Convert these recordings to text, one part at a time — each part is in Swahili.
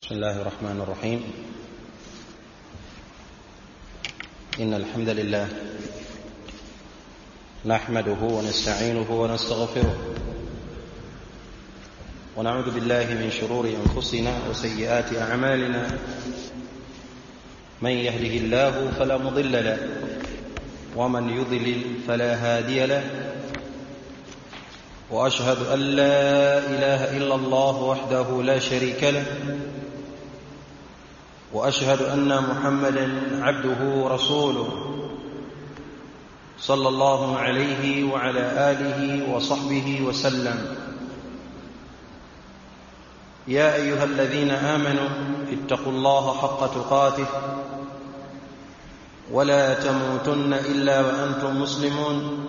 بسم الله الرحمن الرحيم. إن الحمد لله نحمده ونستعينه ونستغفره ونعوذ بالله من شرور أنفسنا وسيئات أعمالنا. من يهده الله فلا مضل له ومن يضلل فلا هادي له. وأشهد أن لا إله إلا الله وحده لا شريك له وأشهد أن محمدًا عبده ورسوله صلى الله عليه وعلى آله وصحبه وسلم. يا أيها الذين آمنوا اتقوا الله حق تقاته ولا تموتن إلا وأنتم مسلمون.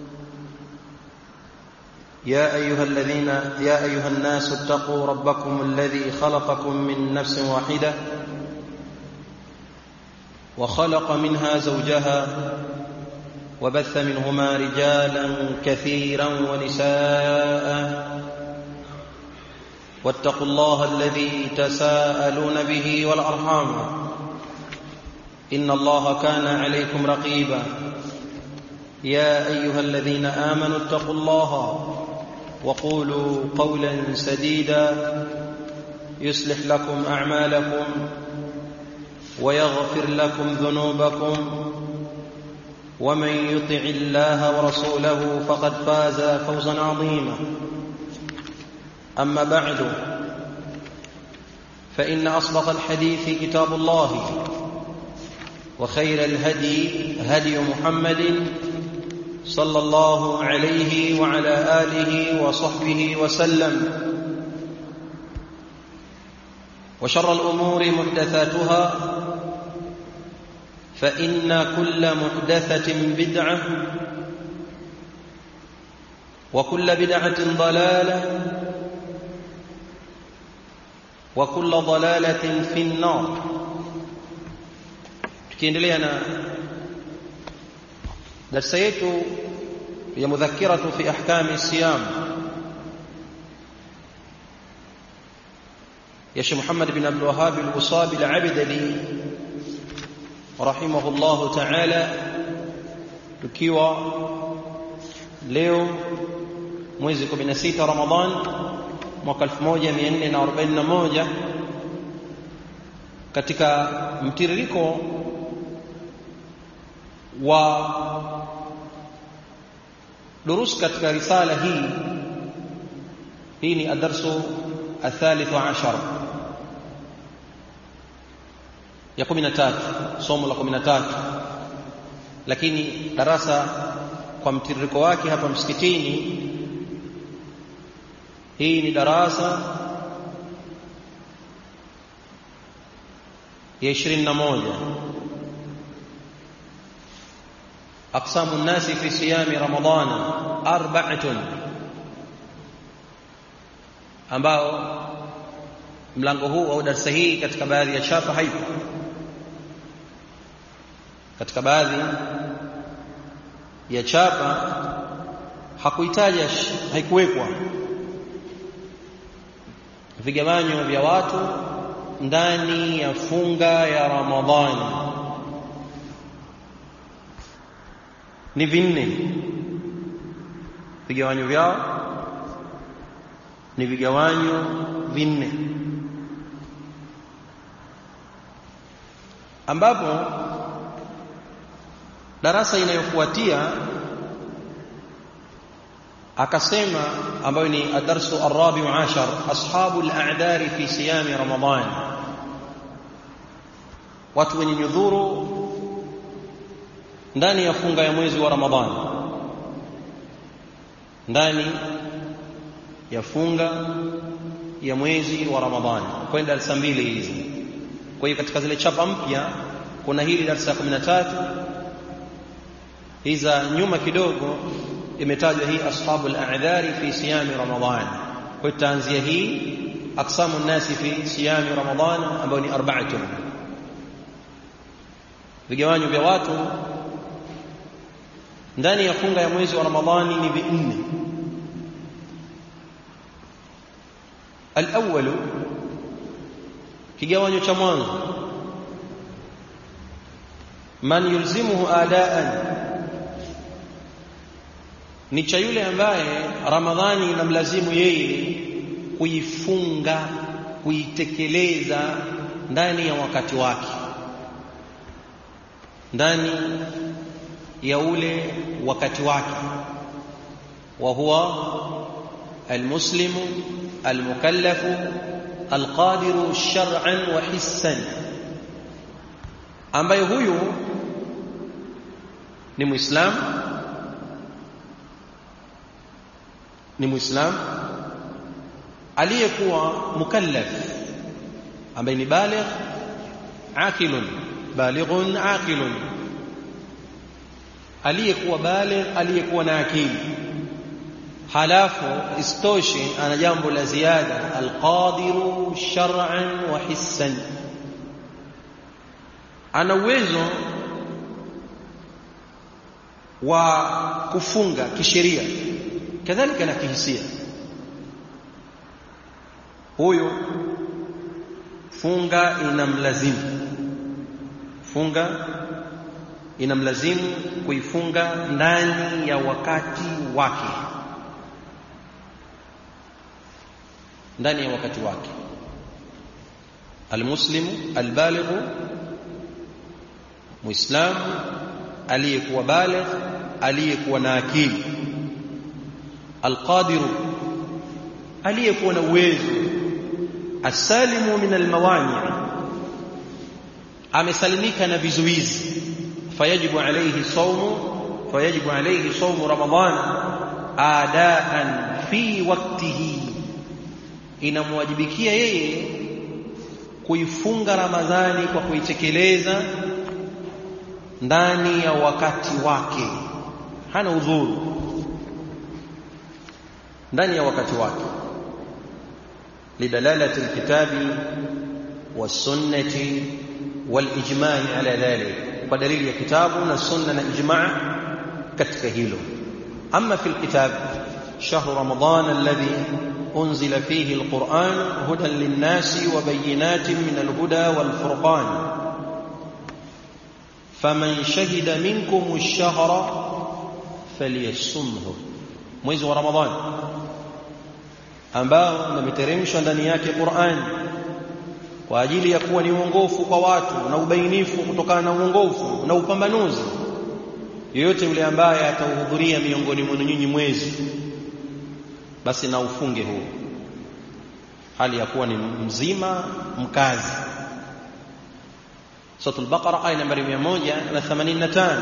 يا أيها الناس اتقوا ربكم الذي خلقكم من نفس واحدة وخلق منها زوجها وبث منهما رجالا كثيرا ونساء. واتقوا الله الذي تساءلون به والأرحام إن الله كان عليكم رقيبا. يا أيها الذين آمنوا اتقوا الله وقولوا قولا سديدا يصلح لكم أعمالكم ويغفر لكم ذنوبكم ومن يطع الله ورسوله فقد فاز فوزا عظيما. أما بعد فإن أصدق الحديث كتاب الله وخير الهدي هدي محمد صلى الله عليه وعلى آله وصحبه وسلم. وشر الأمور محدثاتها فإن كل محدثة بدعة وكل بدعة ضلالة وكل ضلالة في النار. tukiendelea na darasa yetu ya mudhakiratu fi ahkami siyam ya Sheikh Muhammad bin Abdul Wahhab al-Usabi al-Abdali rahimahullahu ta'ala, tukiwa leo mwezi 16 Ramadhan mwaka 1441 katika mtiririko wa durus katika risala hii ni adarsu الثالث عشر ya 13, somo la 13, lakini darasa kwa mtiririko wake hapa msikitini hii ni darasa ya 21. أقسام الناس في صيام رمضان 4 ambao mlango huu au darasa hii katika baadhi ya chapa haipo, katika baadhi ya chapa hakuitaja, haikuwekwa vigawanyo vya watu ndani ya funga ya Ramadhani. Ni vinne vigawanyo vyao, ni vigawanyo vinne, ambapo darasa inayofuatia akasema, ambayo ni adarsu arabi ashar, ashabu al-a'dari fi siyami Ramadhan, watu wenye nyudhuru ndani ya funga ya mwezi wa Ramadhani, ndani ya funga ya mwezi wa Ramadhani, kwenda darasa mbili hizi. Kwa hiyo katika zile chapa mpya kuna hili darasa 13, hiza nyuma kidogo imetajwa hii ashabul a'dhari fi siyami Ramadhan. Kwa hiyo tutaanzia hii aqsamun nasi fi siyami Ramadhan, ambayo ni 4, vigawanyo vya watu ndani ya funga ya mwezi wa Ramadhani ni vinne. الأول kigawanyo cha mwanzo, man yulzimuhu adaan, ni cha yule ambaye Ramadhani inamlazimu yeye kuifunga, kuitekeleza ndani ya wakati wake, ndani ya ule wakati wake. Wa huwa almuslimu almukallafu alqadiru shar'an wa hissan, ambaye huyu ni muislam aliyekuwa mukallaf, ambaye ni balighun aqilun, aliyekuwa baligh, aliyekuwa na akili. Halafu istoshi ana jambo la ziada, alqadiru shar'an wa hissan, ana uwezo wa kufunga kisheria kadhalika na kihisia. Huyo funga inamlazimu kuifunga ndani ya wakati wake, almuslimu albalighu, muislamu aliyekuwa baligh, aliyekuwa na akili, alqadiru, aliyekuwa na uwezo, asalimu min almawani', amesalimika na vizuizi. fayajibu alayhi sawmu Ramadhan adaan fi waqtihi, inamwajibikia yeye kuifunga Ramadhani kwa kuitekeleza ndani ya wakati wake, hana udhuru, ndani ya wakati wake, lidalalati alkitabi was-sunnati wal-ijma' ala dhalik, kwa dalili ya kitabu na sunna na ijma' katika hilo. Amma fi alkitab shahru ramadan alladhi unzila fihi alquran hudan lin-nasi wa bayyinatin min alhuda wal-furqan, faman shahida minkum ash-shahra falyasumhu, mwezi wa Ramadhani ambao umeteremshwa ndani yake Qur'an kwa ajili ya kuwa ni uongofu kwa watu na ubainifu kutokana na uongofu na upambanuzi. Yeyote yule ambaye atahudhuria miongoni mwenu nyinyi mwezi, basi na ufunge huo, hali ya kuwa ni mzima mkazi. Suratul Baqara aya nambari 185.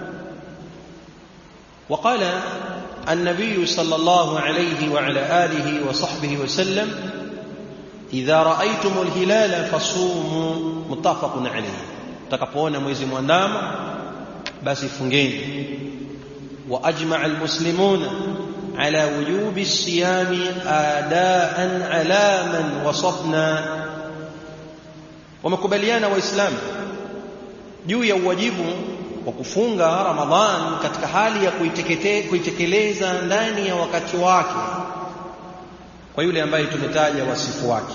وقال النبي صلى الله عليه وعلى آله وصحبه وسلم إذا رأيتم الهلال فصوموا، متفق عليه. تكفون mwezi mwandamo basi fungeni. وأجمع المسلمون على وجوب الصيام آداء على من وصفنا، ومكubaliana waislamu juu ya uwajibu wa kufunga Ramadhan katika hali ya kuitekeleza ndani ya wakati wake kwa yule ambaye tumetaja wasifu wake.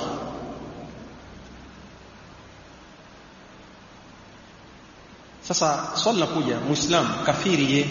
Sasa swali linakuja, muislamu kafiri je?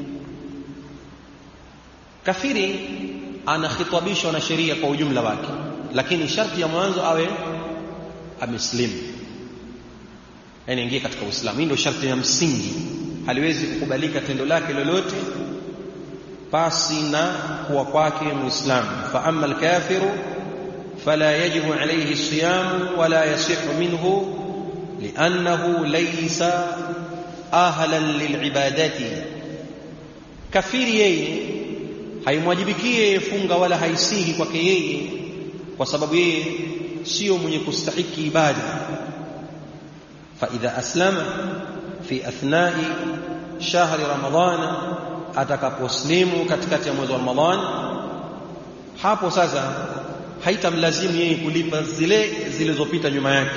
Kafiri anakhitabishwa na sheria kwa ujumla wake, lakini sharti ya mwanzo awe ameslimu, yani ingie katika Uislamu. Hii ndio sharti ya msingi. Haliwezi kukubalika tendo lake lolote pasi na kuwa kwake muislamu. Fa amma alkafiru fala yajibu alayhi siyam wala yasihu minhu li'annahu laysa ahlan lilibadati. Kafiri yeye haimwajibikie funga wala haisihi kwake yeye, kwa sababu yeye sio mwenye kustahiki ibada. Fa idha aslama fi athna'i shahri ramadhana, atakaposlimu katikati ya mwezi wa Ramadhan, hapo sasa haitamlazimu yeye kulipa zile zilizopita nyuma yake.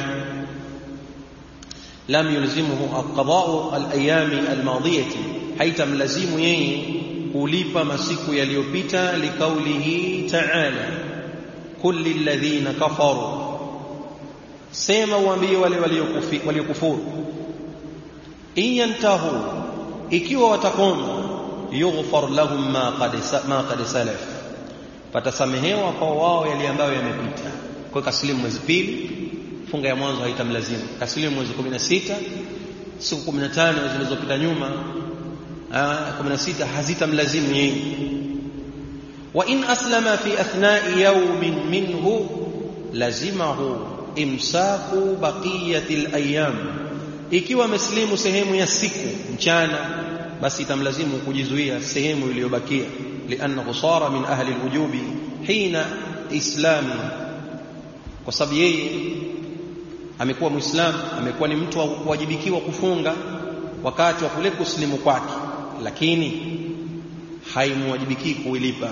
Lam yulzimuhu alqada'u alayami almadiyati, haitamlazimu yeye kulipa masiku yaliyopita, likaulihi ta'ala kulli alladhina kafaru sema uambie wale waliokufuru, in yantahu, ikiwa watakoma, yughfar lahum ma qad salaf, patasamehewa kwa wao yale ambayo yamepita. Kwa kaslimu mwezi pili, funga ya mwanzo haitamlazimu. Kaslimu mwezi 16, siku 15 zilizopita nyuma 16 hazitamlazimu yeye. Wa in aslama fi athna'i yawmin minhu lazimahu imsaku baqiyati al-ayyam, ikiwa ameslimu sehemu ya siku mchana, basi itamlazimu kujizuia sehemu iliyobakia, li'annahu sara min ahli al-wujubi hina islami, kwa sababu yeye amekuwa muislamu, amekuwa ni mtu wa kuwajibikiwa kufunga wakati wa kule kuslimu kwake, lakini haimwajibiki kuilipa.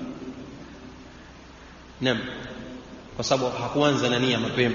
Naam, kwa sababu hakuanza na nia mapema.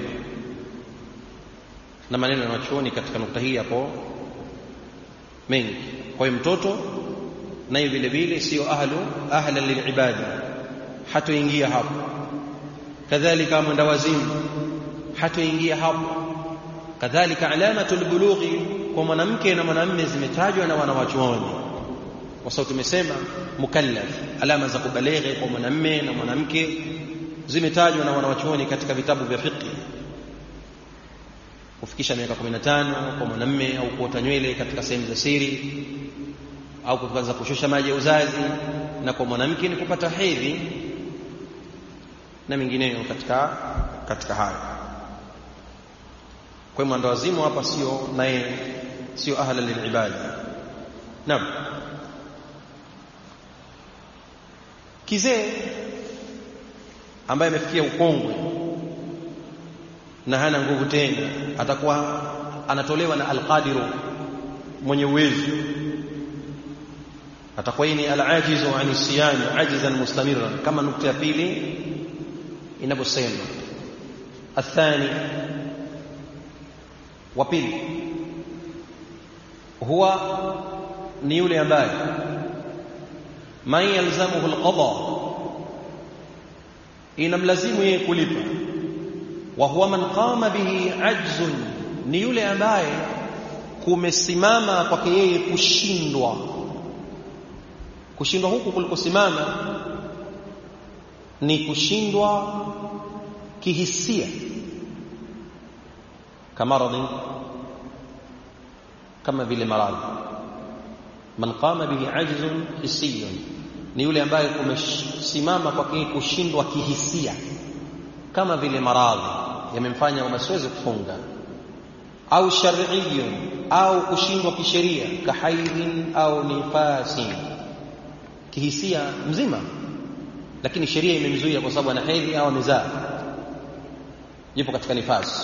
Na maneno yanachuoni katika nukta hii hapo mengi. Kwa hiyo mtoto naye vile vile sio ahlan lilibada, hatoingia hapo. Kadhalika mwenda wazimu hatoingia hapo. Kadhalika alamatul bulughi kwa mwanamke na mwanamume zimetajwa na wanawachuoni, kwa sababu tumesema mukallaf, alama za kubaleghe kwa mwanamume na mwanamke zimetajwa na wanawachuoni katika vitabu vya fiqh. Kufikisha miaka 15 kwa mwanamume, au kuota nywele katika sehemu za siri, au kuanza kushusha maji ya uzazi, na kwa mwanamke ni kupata hedhi na mingineyo katika hayo. Kwa hiyo mwandawazimu hapa sio ahla lilibada. Naam, kizee ambaye amefikia ukongwe na hana nguvu tena, atakuwa anatolewa na alqadiru, mwenye uwezo. Atakuwa ni alajizu ani siyami ajizan mustamirran, kama nukta ya pili inavyosema. Athani, wa pili, huwa ni yule ambaye man yalzamuhu alqada, inamlazimu yeye kulipa. Wa huwa man qama bihi ajzun, ni yule ambaye kumesimama kwake yeye kushindwa. Kushindwa huku kulikosimama ni kushindwa kihisia, kama vile maradhi. Man qama bihi ajzun hissiyun, ni yule ambaye kumesimama kwake kushindwa kihisia, kama vile maradhi yamemfanya umasiweze kufunga, au shar'iyyun, au kushindwa kisheria, kahaidhin au nifasin, kihisia mzima lakini sheria imemzuia kwa sababu ana hedhi au amezaa, yupo katika nifasi.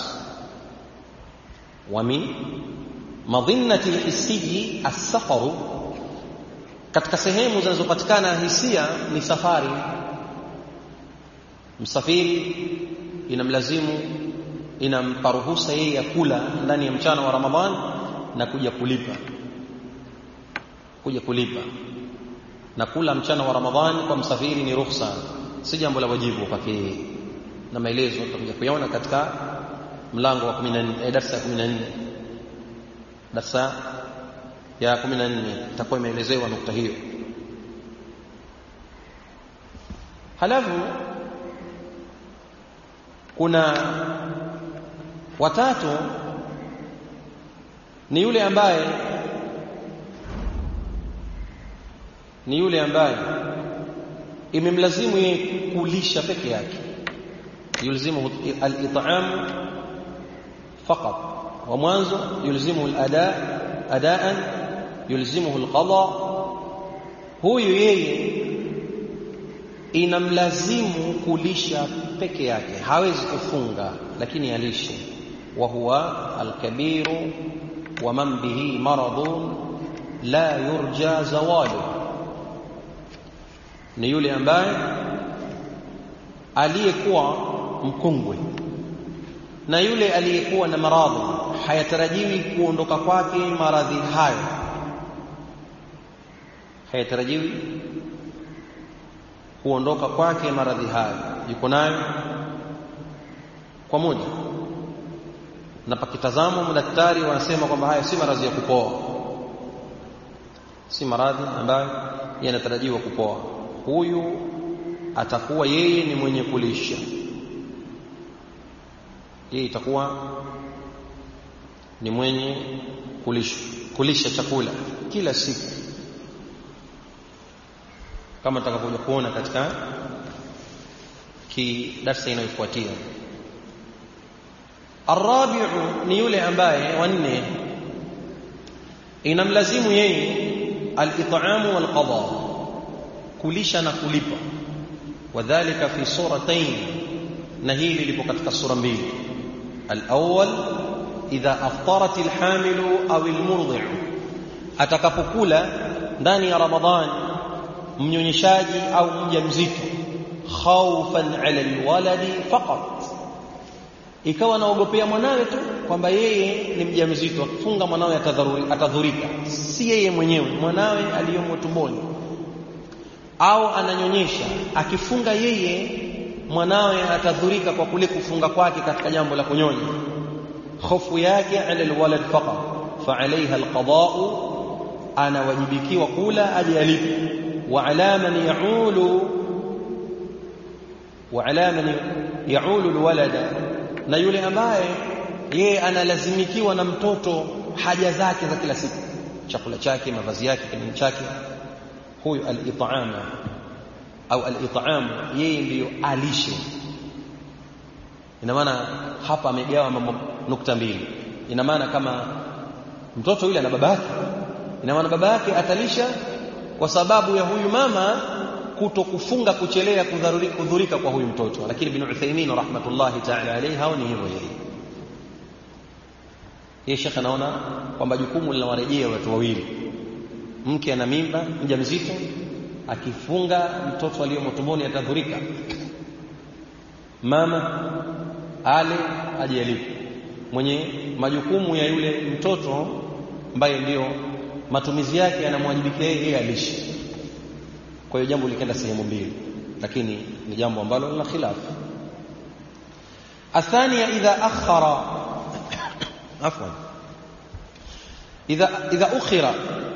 Wa min madhinnati alhissiyi as-safaru, katika sehemu zinazopatikana hisia ni safari. Msafiri inamlazimu, inampa ruhusa yeye ya kula ndani ya mchana wa Ramadhani na kuja kulipa. Na kula mchana wa Ramadhani kwa msafiri ni ruhusa, si jambo la wajibu kwake, na maelezo tutakuja kuyaona katika mlango wa 14, darasa ya 14. Darasa ya 14 itakuwa imeelezewa nukta hiyo. Halafu kuna watatu, ni yule ambaye imemlazimu yeye kulisha peke yake, yulzimu al-it'am faqat. Wa mwanzo yulzimu adaan, yulzimu al-qada. Huyu yeye inamlazimu kulisha peke yake, hawezi kufunga lakini alishe. Wa huwa al-kabiru wa man bihi maradun la yurja zawalu, ni yule ambaye aliyekuwa mkongwe na yule aliyekuwa na maradhi, hayatarajiwi kuondoka kwake maradhi hayo, hayatarajiwi kuondoka kwake maradhi hayo, yuko nayo kwa moja. na pakitazamo madaktari wanasema kwamba haya si maradhi ya kupoa, si maradhi ambayo yanatarajiwa kupoa, huyu atakuwa yeye ni mwenye kulisha, yeye itakuwa ni mwenye kulisha chakula kila siku, kama tutakapokuja kuona katika darasa inayofuatia. Arabi'u ni yule ambaye wanne inamlazimu yeye al-it'amu wal-qada, kulisha na kulipa. Wadhālika fi suratayn, na hili lipo katika sura mbili. Al-awwal idha aftarat al-hamilu aw al-murdi'u, atakapokula ndani ya Ramadhani mnyonyeshaji au mjamzito, khawfan 'ala al-waladi faqat, ikawa naogopea mwanawe tu kwamba yeye ni mjamzito, akifunga mwanawe atadhurika, si yeye mwenyewe, mwanawe aliyomo tumboni, au ananyonyesha, akifunga yeye mwanawe atadhurika kwa kule kufunga kwake katika jambo la kunyonya. Hofu yake ala alwalad faqat, fa alayha alqada'u, ana wajibikiwa kula aje alipe. Wa ala man ya'ulu alwalada, na yule ambaye yeye analazimikiwa na mtoto haja zake za kila siku, chakula chake, mavazi yake, kinywaji chake, huyu al-it'am au al-it'am yeye ndiyo alishe. Ina maana hapa amegawa mambo nukta mbili. Ina maana kama mtoto yule ana baba yake, ina maana baba yake atalisha kwa sababu ya huyu mama kutokufunga, kuchelea, kudhurika kwa huyu mtoto. Lakini Ibn Uthaymeen rahmatullahi ta'ala alayhi haoni hivyo yeye Sheikh anaona kwamba jukumu linawarejea watu wawili, mke ana mimba, mjamzito, akifunga mtoto aliyomo tumboni atadhurika, mama ale aje alipe. Mwenye majukumu ya yule mtoto ambaye ndio matumizi yake yanamwajibikia yeye alishe. Kwa hiyo jambo likaenda sehemu mbili, lakini ni jambo ambalo lina khilafu. Athania idha akhara afwan idha ukhira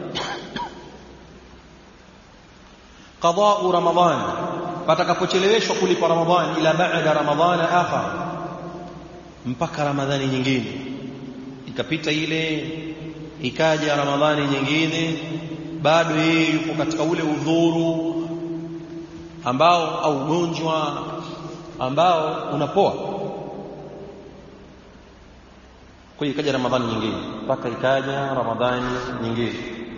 qada'u Ramadhan, patakapocheleweshwa kulipa Ramadhani, ila ba'da Ramadhan akhar, mpaka Ramadhani nyingine ikapita, ile ikaja Ramadhani nyingine, bado yeye yuko katika ule udhuru ambao au ugonjwa ambao unapoa. Kwa hiyo ikaja Ramadhani nyingine, mpaka ikaja Ramadhani nyingine,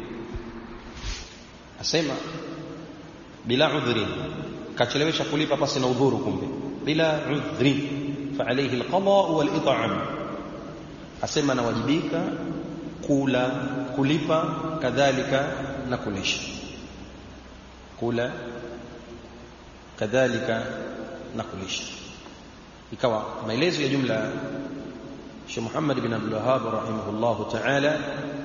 asema bila udhri, kachelewesha kulipa pasi na udhuru, kumbe bila udhri, fa alayhi alqada wal it'am, asema nawajibika kula, kulipa, kadhalika na kulisha, kula kadhalika na kulisha. Ikawa maelezo ya jumla Sheikh Muhammad bin Abdul Wahhab rahimahullahu ta'ala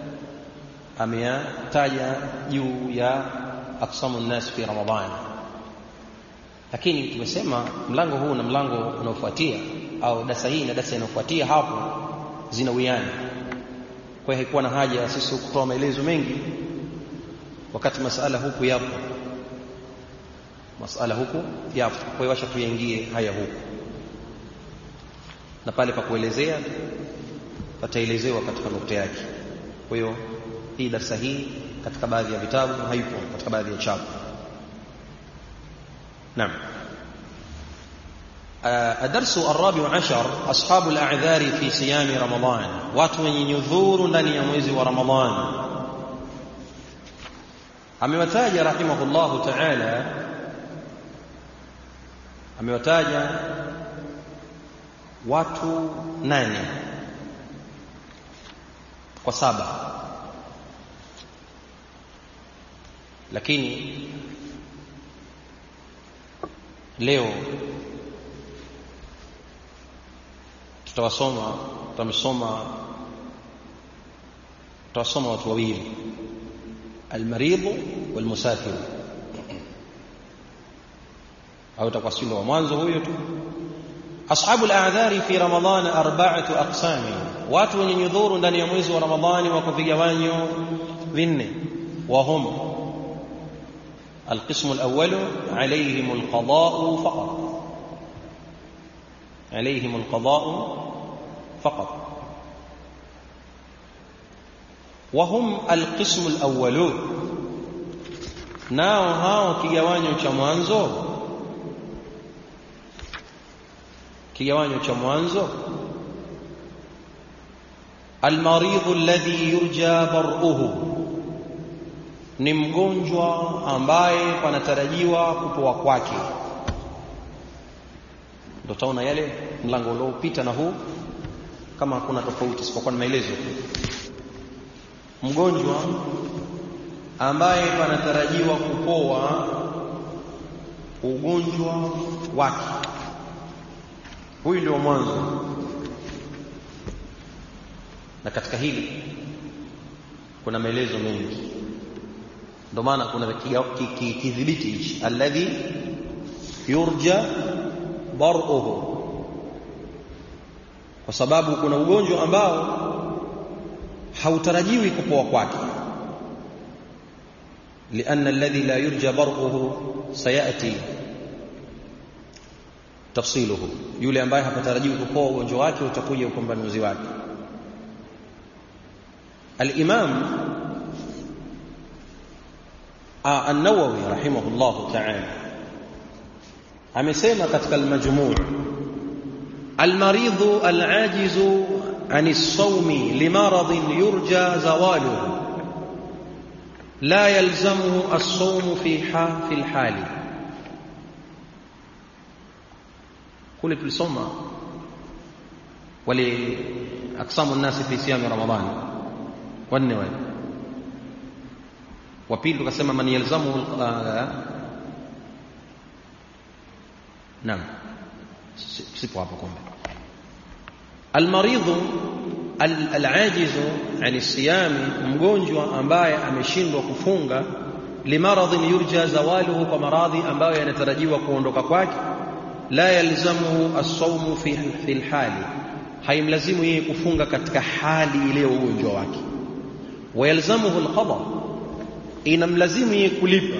ameyataja juu ya aqsamun nas fi Ramadhan, lakini tumesema mlango huu na mlango unaofuatia au darasa hii na darasa inayofuatia hapo zinawiana. Kwa hiyo haikuwa na haja sisi kutoa maelezo mengi wakati masala huku yapo, masala huku yapo. Kwa hiyo acha tuingie haya huku, na pale pa kuelezea pataelezewa katika nukta yake. Kwa hiyo hii darasa hii katika baadhi ya vitabu haipo, katika baadhi ya chapa. Naam. الدرس الرابع عشر أصحاب الأعذار في صيام رمضان، watu wenye nyudhuru ndani ya mwezi wa Ramadhani. Amewataja rahimahullahu ta'ala, amewataja watu 8 kwa 7, lakini leo tutawasoma watu wawili, almaridhu walmusafir, au utakuwa sio wa mwanzo huyo tu, ashabu al-a'dhari fi Ramadhan arba'atu aqsam, watu wenye nyudhuru ndani ya mwezi wa Ramadhani wako vigawanyo vinne. wa hum القسم الأول عليهم القضاء فقط، عليهم القضاء فقط. وهم القسم الأول، nao hao kigawanyo cha mwanzo المريض الذي يرجى برؤه، ni mgonjwa ambaye panatarajiwa kupoa kwake. Ndio taona yale mlango uliopita na huu kama hakuna tofauti isipokuwa ni maelezo. Mgonjwa ambaye panatarajiwa kupoa ugonjwa wake, huyu ndio mwanzo. Na katika hili kuna maelezo mengi, ndio maana kuna kidhibiti hichi alladhi yurja bar'uhu, kwa sababu kuna ugonjwa ambao hautarajiwi kupoa kwake. لأن الذي لا يرجى برؤه سيأتي تفصيله، yule ambaye hapatarajiwi kupoa ugonjwa wake utakuja upambanuzi wake. الإمام النووي رحمه الله تعالى amesema katika al-Majmu' المريض العاجز عن الصوم لمرض يرجى زواله لا يلزمه الصوم في الحال. kule tulisoma wale aqsamu an-nas fi siyam Ramadhan wanne wale, wa pili tukasema man yalzamu naam sipo hapo kumbe. Al-maridhu al-ajizu ani siyami, mgonjwa ambaye ameshindwa kufunga, limaradhin yurja zawaluhu, kwa maradhi ambayo yanatarajiwa kuondoka kwake, la yalzamuhu as-sawmu fi al-hali, haimlazimu yeye kufunga katika hali ile ya ugonjwa wake. Wa yalzamuhu al-qada, inamlazimu yeye kulipa,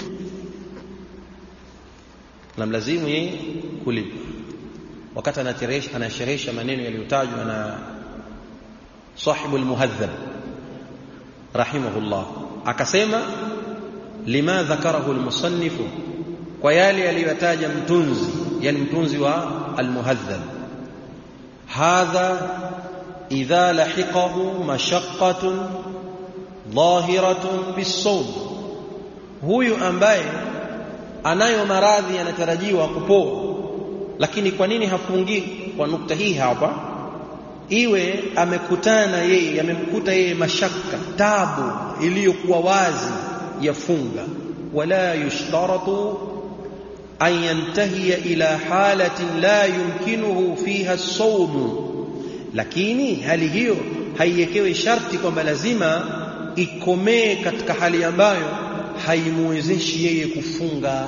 inamlazimu yeye kulipa. Wakati anasherehesha maneno yaliyotajwa na sahibu al-Muhadhab rahimahullah, akasema lima dhakarahu al-musannif, kwa yale aliyotaja mtunzi, yani mtunzi wa al-Muhadhab, hadha idha lahiqahu mashaqqatun dhahiratun bis-sawm, huyu ambaye anayo maradhi yanatarajiwa kupoa, lakini kwa nini hafungi? Kwa nukta hii hapa, iwe amemkuta yeye mashaka, tabu iliyokuwa wazi ya funga. Wala yushtaratu an yantahiya ila halatin la yumkinuhu fiha as-sawm, lakini hali hiyo haiwekewi sharti kwamba lazima ikomee katika hali ambayo haimuwezeshi yeye kufunga.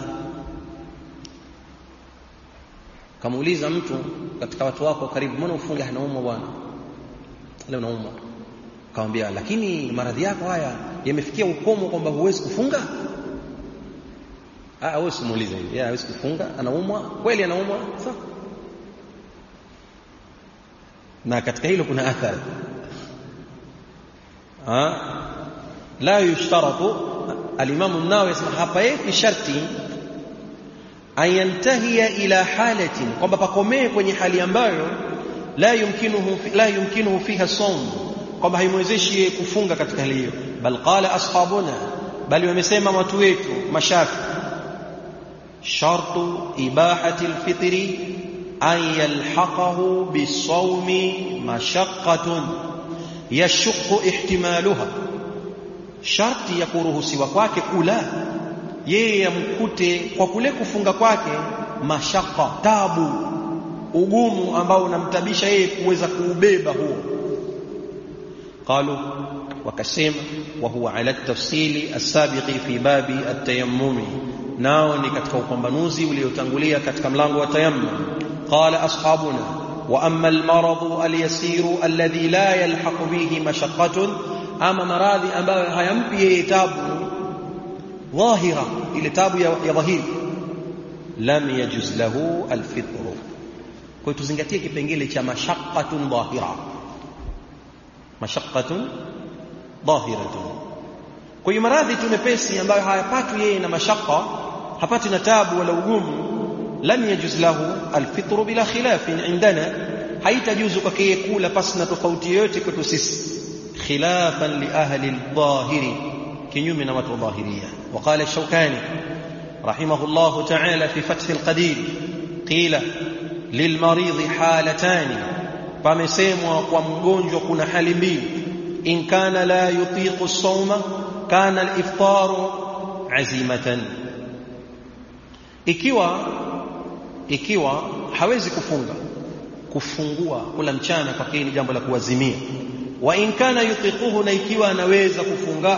Kamuuliza mtu katika watu wako karibu, mbona ufunge? Anaumwa bwana, leo naumwa. Akamwambia, lakini maradhi yako haya yamefikia ukomo kwamba huwezi kufunga? Wewe simuulize hivi, yeye hawezi kufunga, anaumwa kweli, anaumwa sawa. Na katika hilo kuna athari. La yushtaratu, al-Imam an-Nawawi yasema hapa ni sharti ayantahiya ila halatin, kwamba pakomee kwenye hali ambayo la yumkinuhu fiha sawm, kwamba haimwezeshi kufunga katika hali hiyo. Bal qala ashabuna, bali wamesema watu wetu mashafi, shartu ibahati al-fitri an yalhaqahu bisawmi mashaqqatun yashqu ihtimaluha, sharti ya kuruhusiwa kwake kula yeye yamkute kwa kule kufunga kwake mashaka, tabu, ugumu ambao unamtabisha yeye kuweza kuubeba huo. Qalu, wakasema, wa huwa ala tafsili as-sabiqi fi babi at-tayammum, nao ni katika upambanuzi uliotangulia katika mlango wa tayammum. قال أصحابنا وأما المرض اليسير الذي لا يلحق به مشقة أما مراضي ambayo hayampi tabu ظاهرة ile tabu ya dhahiri lam yajuz lahu alfitr. Kwa tuzingatie kipengele cha mashaqqatun dhahira, mashaqqatun dhahiratun. Kwa hiyo maradhi tumepesi ambayo hayapati yeye na mashaqqa, hapati na tabu wala ugumu, lam yajuz lahu alfitr bila khilaf indana, haitajuzu kwake kula pasi na tofauti yoyote kwetu sisi, khilafan li ahli aldhahiri, kinyume na watu dhahiria. وقال الشوكاني رحمه الله تعالى في فتح القدير قيل للمريض حالتان، pamesemwa kwa mgonjwa kuna hali mbili, in kana la yutiqu as-sawma kana al-iftaru azimatan, ikiwa hawezi kufungua kula mchana kwa kile jambo la kuazimia, wa in kana yutiquhu, na ikiwa anaweza kufunga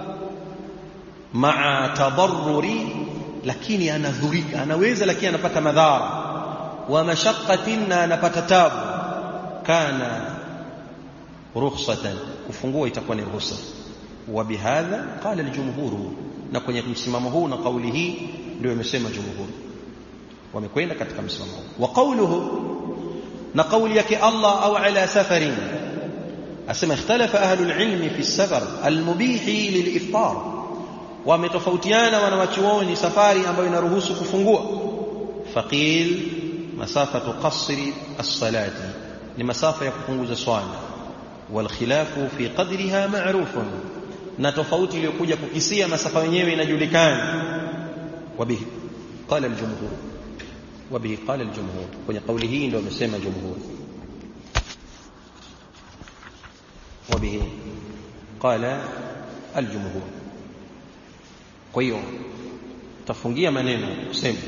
maa tadarruri, lakini anadhurika, anaweza lakini anapata madhara, wa mashaqqatin, na anapata tabu, kana rukhsatan, kufungua itakuwa ni ruhusa. Wa bihadha qala aljumhur, na kwenye msimamo huu na kauli hii ndio imesema jumhur, wamekwenda katika msimamo huu. Wa qawluhu, na kauli yake Allah au ala safarin, asema ikhtalafa ahlul ilmi fi as-safar al-mubihi lil-iftar, wametofautiana wanawachuoni safari ambayo inaruhusu kufungua. Faqil masafatu qasri as-salati, ni masafa ya kupunguza swala. Wal khilafu fi qadriha ma'rufun, na tofauti iliyokuja kukisia masafa yenyewe inajulikana. Wabihi qala al-jumhur, wabihi qala al-jumhur, kwenye kauli hii ndio wamesema jumhur. Wabihi qala al-jumhur. Kwa hiyo tafungia maneno kusema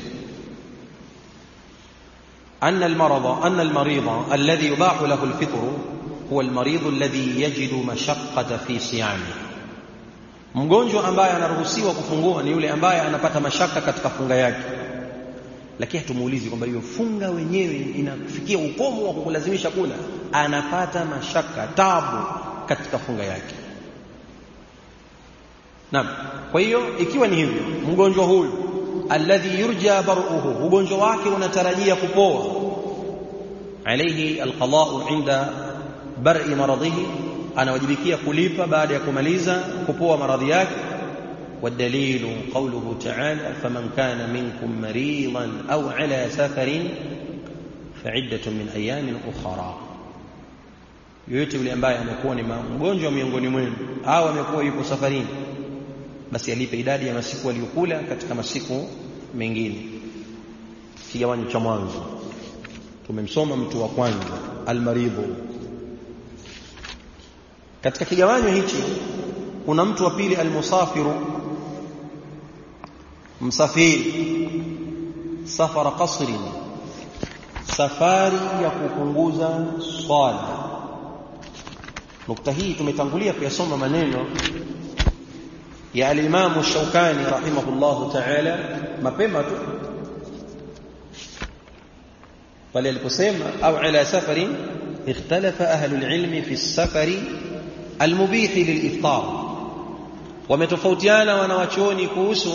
أن المريض الذي يباح له الفطر هو المريض الذي يجد مشقة في صيامه. Mgonjwa ambaye anaruhusiwa kufungua ni yule ambaye anapata mashaka katika funga yake, lakini hatumuulizi kwamba hiyo funga wenyewe inafikia ukomo wa kukulazimisha kula, anapata mashaka, tabu katika funga yake. Naam. Kwa hiyo ikiwa ni hivyo, mgonjwa huyu alladhi yurja bar'uhu, ugonjwa wake unatarajia kupoa, alayhi alqada'u inda bar'i maradhihi, anawajibikia kulipa baada ya kumaliza kupoa maradhi yake. Wadalilu qawluhu ta'ala faman kana minkum maridan aw ala safarin fa'iddatun min ayamin ukhra, yoyote yule ambaye amekuwa ni mgonjwa miongoni mwenu au amekuwa yuko safarini, basi alipe idadi ya masiku aliyokula katika masiku mengine. Kigawanyo cha mwanzo tumemsoma mtu wa kwanza almaridhu. Katika kigawanyo hichi kuna mtu wa pili almusafiru, msafiri, safara qasri, safari ya kupunguza swala. Nukta hii tumetangulia kuyasoma maneno ya al-Imam Ash-Shawkani rahimahullahu ta'ala mapema tu pale aliposema au ala safarin ikhtalafa ahlul ilmi fi as-safari al-mubih lil-iftar, wametofautiana wanawachuoni kuhusu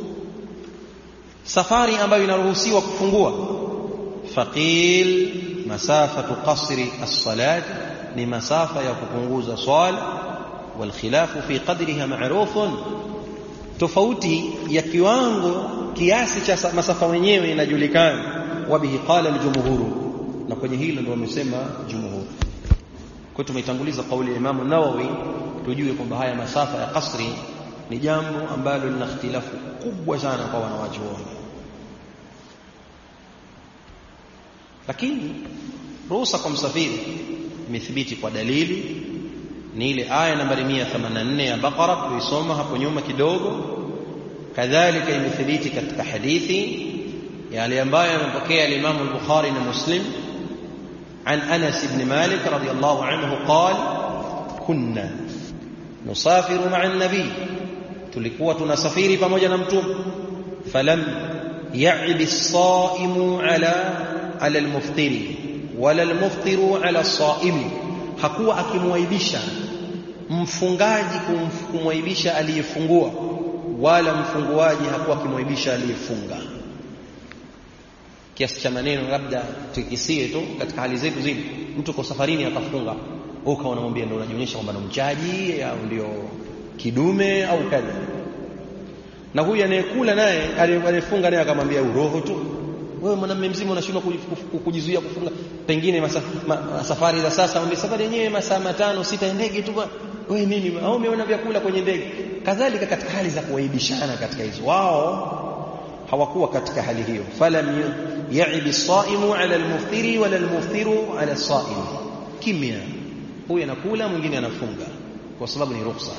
safari ambayo inaruhusiwa kufungua. Faqil masafatu qasri as-salat, ni masafa ya kupunguza swala. والخلاف في قدرها معروف, tofauti ya kiwango kiasi cha masafa wenyewe inajulikana. Wabihi qala al-jumhur, na kwenye hilo ndio wamesema jumhur. Kwa tumeitanguliza kauli ya Imam an-Nawawi, tujue kwamba haya masafa ya qasri ni jambo ambalo lina ikhtilafu kubwa sana kwa wanawachuoni, lakini ruhusa kwa msafiri imethibiti kwa dalili, ni ile aya nambari 184 ya Baqara tulisoma hapo nyuma kidogo. Kadhalika imethibiti katika hadithi yale ambayo yamepokea al-Imam al-Bukhari na Muslim an Anas ibn Malik radiyallahu anhu qala kunna nusafiru ma'a an-nabi, tulikuwa tunasafiri pamoja na mtume. Falam ya'ib as-sa'imu ala ala al-muftiri wala al-muftiru ala as-saimi, hakuwa akimwaibisha mfungaji kumwaibisha aliyefungua, wala mfunguaji hakuwa akimwaibisha aliyefunga. Kiasi cha maneno labda tukisie tu katika hali zetu zile, mtu kwa safarini akafunga, ukawa unamwambia ndio unajionyesha kwamba ni mchaji au ndio kidume au kadha, na huyu anayekula naye aliyefunga naye akamwambia uroho tu, wewe mwanamume mzima unashindwa kujizuia kufunga, pengine safari za sasa, mwambie safari yenyewe masaa 5-6 ndege tu bwana, wewe nini au umeona vyakula kwenye ndege. Kadhalika katika hali za kuwaibishana katika hizo, wao hawakuwa katika hali hiyo. Falam ya'ibi as-sa'imu 'ala al-muftiri wala al-muftiru 'ala as-sa'im, kimya, huyu anakula mwingine anafunga kwa sababu ni ruhusa.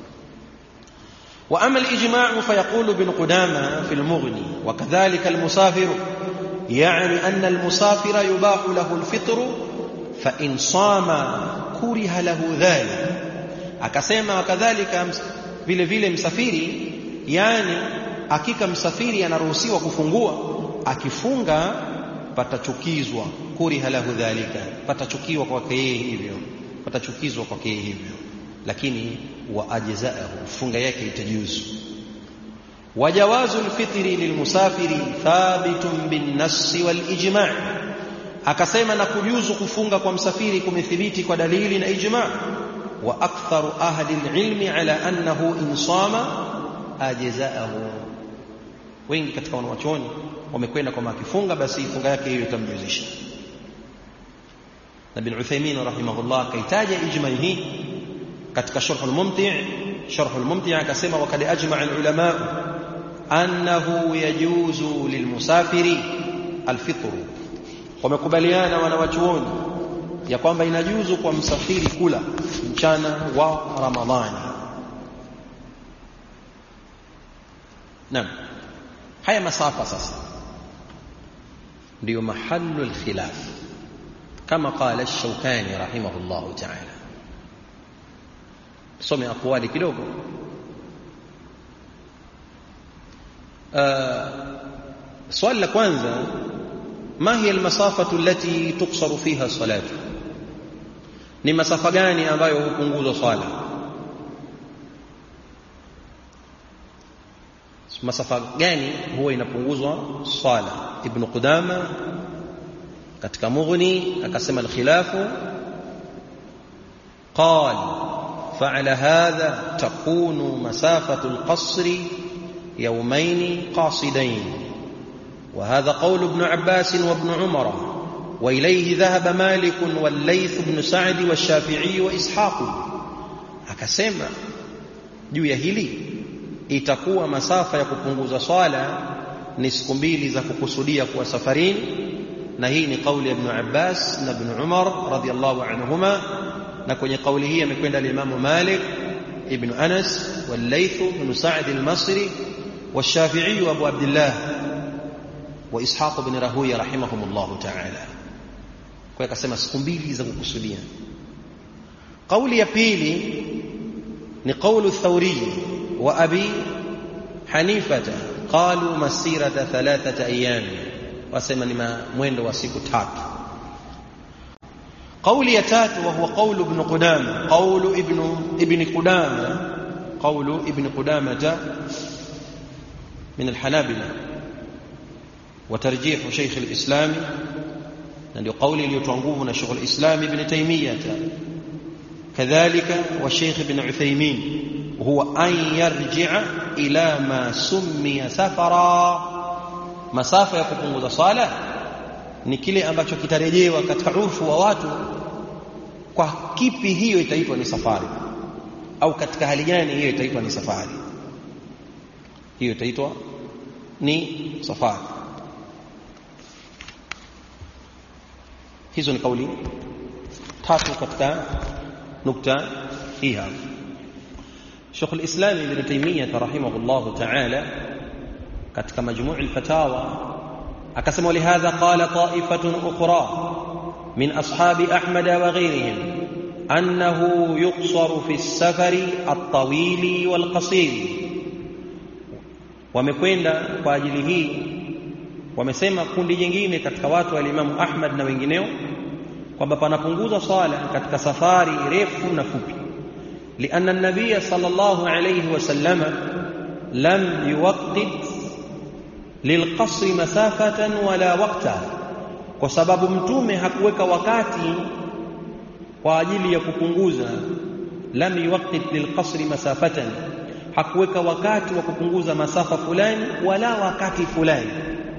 Wa ama al-ijma' fa yaqulu bin Qudama fi al-Mughni wa kadhalika al-musafir, yani anna al-musafira yubahu lahu al-fitr fa in sama kuriha lahu dhalik. Akasema wakadhalika vile vile msafiri, yani hakika msafiri anaruhusiwa kufungua, akifunga patachukizwa, kuriha lahu dhalika, patachukiwa kwake hivyo, patachukizwa kwake hivyo, lakini wa ajzaahu, funga yake itajuzu. Wajawazu alfitri lilmusafiri thabitun bin-nass wal-ijma', akasema na kujuzu kufunga kwa msafiri kumethibiti kwa dalili na ijma'. Wa aktharu ahli al-ilmi ala annahu in sama ajzaahu, wengi katika wanawachuoni wamekwenda kwa akifunga basi funga yake hiyo itamjuzisha. Na Ibn Uthaymeen rahimahullah kaitaja ijma hii katika Sharh al-Mumti' akasema wakad ajma'a al-ulama annahu yajuzu lilmusafiri al-fitr, wamekubaliana wanawachuoni ya kwamba inajuzu kwa msafiri kula mchana wa Ramadhani. Naam, haya masafa sasa ndio mahallu al-khilaf kama qala ash-Shawkani rahimahullahu ta'ala. Some aqwali kidogo. Swali la kwanza, ma hiya al-masafatu allati tuqsaru fiha salatu, ni masafa gani ambayo hupunguzwa swala? Masafa gani huwa inapunguzwa swala? Ibn Qudama katika Mughni akasema al-khilafu qala فعلى هذا تكون مسافة القصر يومين قاصدين، وهذا قول ابن عباس وابن عمر، وإليه ذهب مالك والليث بن سعد والشافعي وإسحاق. akasema juu ya hili itakuwa masafa ya kupunguza swala ni siku mbili za kukusudia kuwa safarini, na hii ni kauli ya Ibn Abbas na Ibn Umar radhiyallahu anhuma, na kwenye kauli hii amekwenda al-Imam Malik ibn Anas wal-Layth ibn Sa'd al-Masri wash-Shafi'i wa Abu Abdullah wa Ishaq ibn Rahuya rahimahumullah ta'ala. Kwa akasema siku mbili za kukusudia. Kauli ya pili ni kaulu Thawri wa Abi Hanifa, qalu masirata 3 ayyam, wasema ni mwendo wa siku 3. قول يتات وهو قول ابن قدامة، قول ابن قدامة من الحنابلة، وترجيح شيخ الإسلام، يعني قول يتوانقوه شيخ الإسلام ابن تيمية كذلك والشيخ ابن عثيمين، وهو أن يرجع إلى ما سمي سفرا. مسافة يقوم ذا صالة ni kile ambacho kitarejewa katika urfu wa watu, kwa kipi hiyo itaitwa ni safari, au katika hali gani hiyo itaitwa ni safari. Hiyo itaitwa ni safari. Hizo ni kauli 3 katika nukta hii hapa. Sheikh al-Islam Ibn Taymiyyah rahimahullah ta'ala katika Majmu' al-Fatawa akasema lihadha qala ta'ifatun ukhra min ashabi Ahmad wa ghayrihim annahu yuqsaru fi as-safari at-tawili wal-qasir. Wamekwenda kwa ajili hii wamesema kundi jingine katika watu wa Imam Ahmad na wengineo kwamba panapunguza swala katika safari refu na fupi, lianna an-nabiy sallallahu alayhi wasallam lam yuwaqqit lilqasr masafatan wala waqta, kwa sababu mtume hakuweka wakati kwa ajili ya kupunguza. Lam yuwaqqit lilqasr masafatan, hakuweka wakati wa kupunguza masafa fulani wala wakati fulani.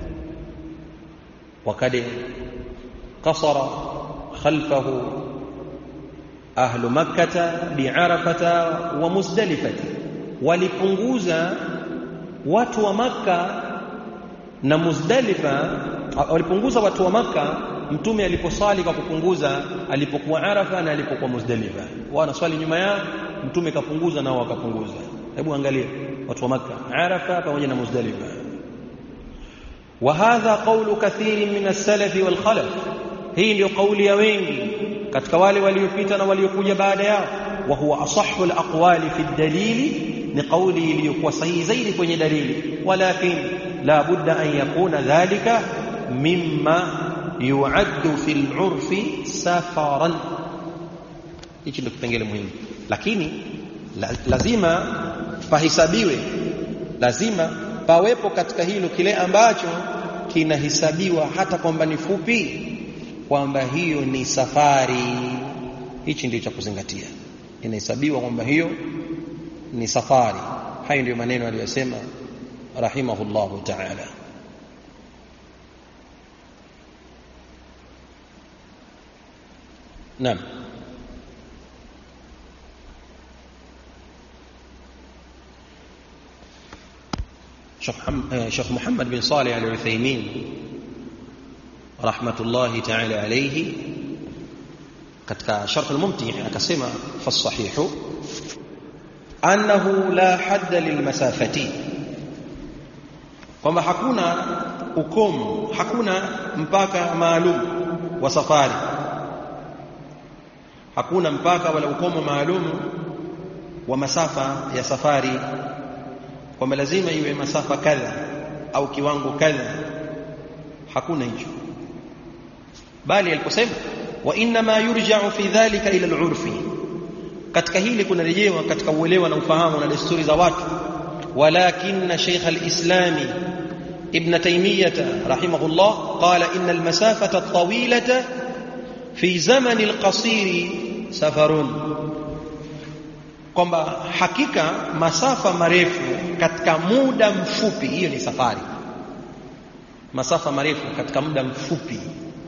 وقد قصر خلفه أهل مكة بعرفة ومزدلفة، walipunguza watu wa Makka na Muzdalifa, walipunguza watu wa Makka mtume aliposali kwa kupunguza alipokuwa Arafa na alipokuwa Muzdalifa. Wana swali nyuma yao, mtume kapunguza nao wakapunguza. Hebu angalia watu wa Makka, Arafa pamoja na Muzdalifa. وهذا قول كثير من السلف والخلف، hii ndio kauli ya wengi katika wale waliopita na waliokuja baada yao. wa huwa asahhu alaqwali fi dalili, ni kauli iliyokuwa sahihi zaidi kwenye dalili. Walakin la budda an yakuna dhalika mimma yu'addu fi al-'urfi safaran. Hichi ndio kipengele muhimu, lakini lazima pahesabiwe, lazima pawepo katika hilo kile ambacho kinahesabiwa hata kwamba ni fupi, kwamba hiyo ni safari. Hichi ndicho cha kuzingatia, inahesabiwa kwamba hiyo ni safari. Hayo ndio maneno aliyosema rahimahullahu ta'ala. Naam. Sheikh Muhammad bin Salih al-Uthaymeen rahmatullahi ta'ala alayhi katika Sharh al-Mumti' akasema fa sahihu annahu la hadda lilmasafati, kwamba hakuna ukomo, hakuna mpaka maalum wa safari, hakuna mpaka wala ukomo maalum wa masafa ya safari, kwamba lazima iwe masafa kadha au kiwango kadha. Hakuna hicho, bali aliposema wa inna ma yurja'u fi dhalika ila al-'urfi, katika hili kuna rejewa katika uelewa na ufahamu na desturi za watu. Walakinna Sheikh al-Islam Ibn Taymiyyah rahimahullah qala inna al-masafata at-tawilata fi zaman al-qasir safarun, kwamba hakika masafa marefu katika muda mfupi hiyo ni safari. Masafa marefu katika muda mfupi.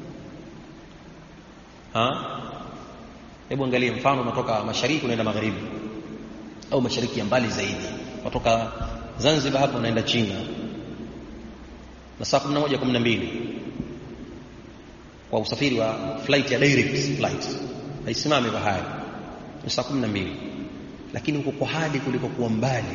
Hebu angalia mfano, unatoka mashariki unaenda magharibi, au mashariki ya mbali zaidi, kutoka Zanzibar hapo unaenda China, masaa 11-12 kwa usafiri wa flight ya direct flight, haisimami bahari, masaa 12. Lakini huko kwa hadi kuliko kuwa mbali,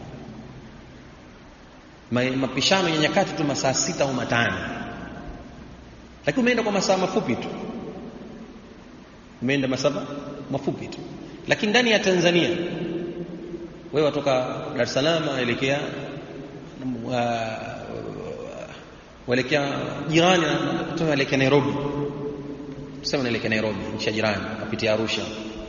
mapishano ya nyakati tu masaa 6 au 5, lakini umeenda kwa masaa mafupi tu, umeenda masafa mafupi tu. Lakini ndani ya Tanzania wewe watoka Dar es Salaam waelekea jirani, tunaelekea Nairobi, tuseme unaelekea Nairobi, nchi jirani, kupitia Arusha,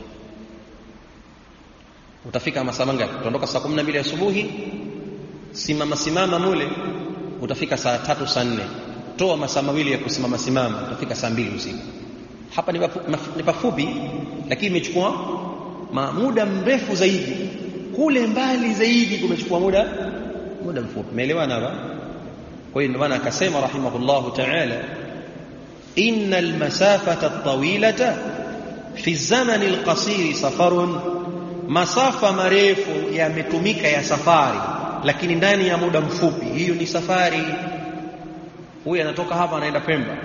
utafika masaa mangapi? Utaondoka saa 12 asubuhi, simama mule, utafika saa 3 saa 4, toa masaa mawili ya kusimama, utafika saa 2 usiku. Hapa ni pafupi, lakini imechukua muda mrefu zaidi. Kule mbali zaidi kumechukua muda mfupi. Umeelewana hapa? Kwa hiyo ndio maana akasema rahimahullahu ta'ala, innal masafata at-tawilata fi zaman al-qasir safarun, masafa marefu yametumika ya safari, lakini ndani ya muda mfupi hiyo ni safari. Huyu anatoka hapa anaenda Pemba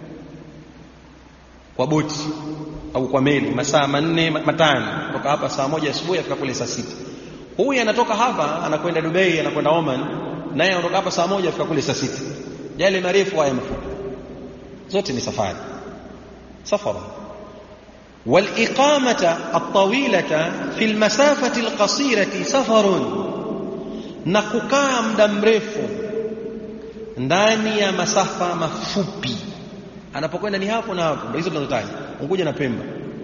kwa boti au kwa meli, masaa 4-5, kutoka hapa saa 1 asubuhi afika kule saa 6. Huyu anatoka hapa anakwenda Dubai, anakwenda Oman, naye anatoka hapa saa 1 afika kule saa 6. Yale marefu haya mafupi, zote ni safari. Safara wal iqamata at-tawilata fi al-masafati al-qasirati safarun, na kukaa muda mrefu ndani ya masafa mafupi. Anapokwenda ni hapo na hapo, ndio hizo tunazotaja Unguja na Pemba.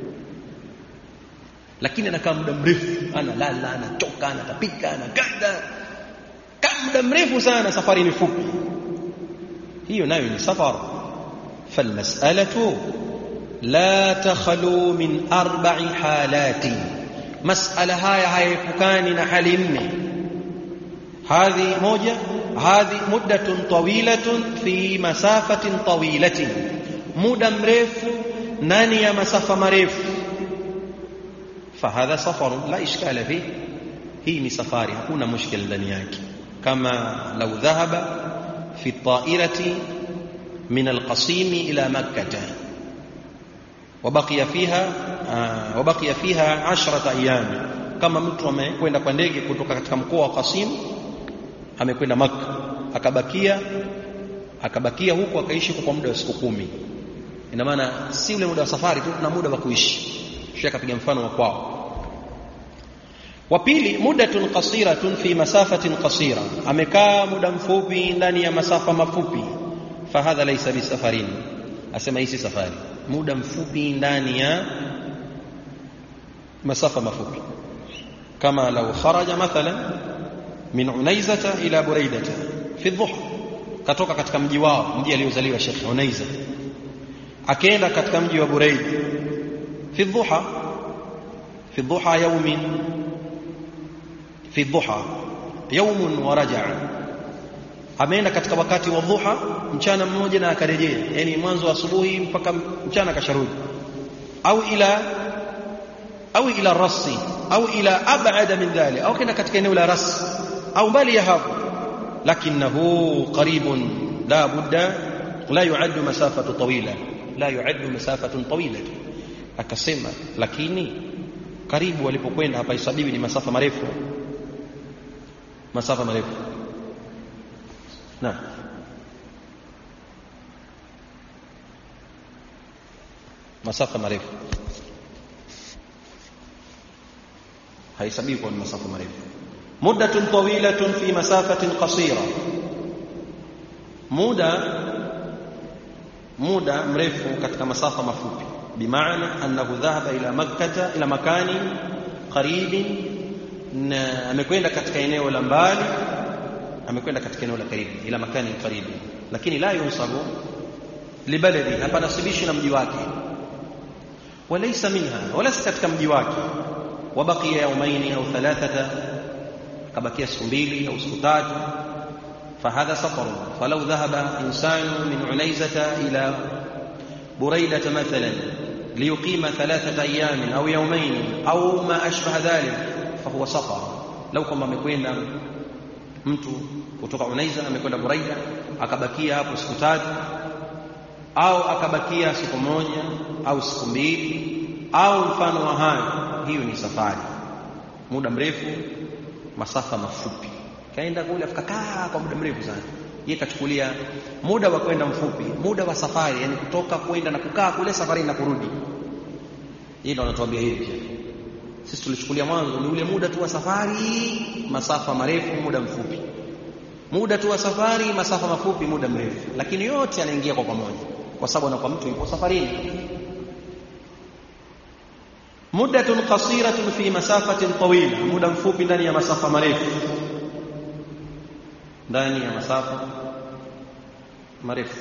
Lakini anakaa muda mrefu, analala, anachoka, anatapika, anaganda, kama muda mrefu sana, safari ni fupi, hiyo nayo ni safari. Falmas'alatu la takhlu min 4 halati, mas'ala haya hayaepukani na hali 4. Hadhi moja, hadhi muddatun tawilatun fi masafatin tawilatin, muda mrefu ndani ya masafa marefu. Fahadha safarun la ishkala fihi, hii ni safari, hakuna mushkil ndani yake. Kama law dhahaba fi at-ta'irati min al-Qasim ila Makkah وبقي فيها 10 أيام, kama mtu amekwenda kwa ndege kutoka katika mkoa wa Qasim amekwenda Makkah, akabakia huko akaishi kwa muda wa siku 10. Ina maana si ule muda wa safari tu, na muda wa kuishi. Sheikh apiga mfano wa kwao. Wa pili, muddatun qasiratun fi masafatin qasira, amekaa muda mfupi ndani ya masafa mafupi. Fahadha laysa bisafarin, asema hii si safari, muda mfupi ndani ya masafa mafupi. Kama law kharaja mathalan min Unaizata ila Buraidata fi dhuha, katoka katika mji wao, mji aliozaliwa Sheikh Unaiza, akaenda katika mji wa Buraida fi dhuha yawmun wa raja'a, ameenda katika wakati wa dhuha, mchana mmoja na akarejea, yani mwanzo wa asubuhi mpaka mchana kasharudi. au ila rasi au ila ab'ada min dhalik, au kenda katika eneo la ras au mbali ya hapo. Lakinahu qaribun la budda la yu'addu masafatu tawila, akasema lakini karibu walipokwenda hapa isabibi ni masafa marefu. Na masafa marefu haisabibi kwa masafa marefu. Muddatun tawilatun fi masafatin qasira, muda mrefu katika masafa mafupi. Bimaana annahu dhahaba ila makani qaribin, na amekwenda katika eneo la mbali, amekwenda katika eneo la karibu, ila makani karibu. Lakini la yunsabu libaladi, hapanasibishi na mji wake, walaysa minha, wala si katika mji wake. Wabaqiya yawmaini au 3, kabakia siku 2 au siku 3. Fahadha safarun. Falau dhahaba insanu min Unaizata ila Buraidata mathalan liyuqima 3 أيام au yawmain au ma ashbaha dhalik, fahuwa safar. Lau kama amekwenda mtu kutoka Unaiza amekwenda Buraida, akabakia hapo siku 3 au akabakia siku 1 au siku 2 au mfano wa hayo, hiyo ni safari. Muda mrefu, masafa mafupi. Kaenda kule akakaa kwa muda mrefu sana, yeye kachukulia muda wa kwenda mfupi, muda wa safari, yani kutoka kwenda na kukaa kule safari na kurudi. Yeye ndo anatuambia hivi. Sisi tulichukulia mwanzo ni ule muda tu wa safari, masafa marefu, muda mfupi. Muda tu wa safari, masafa mafupi, muda mrefu. Lakini yote yanaingia kwa pamoja, kwa sababu anakuwa mtu yupo safarini. Muddatun qasiratun fi masafatin tawila, muda mfupi ndani ya masafa marefu. Ndani ya masafa marefu.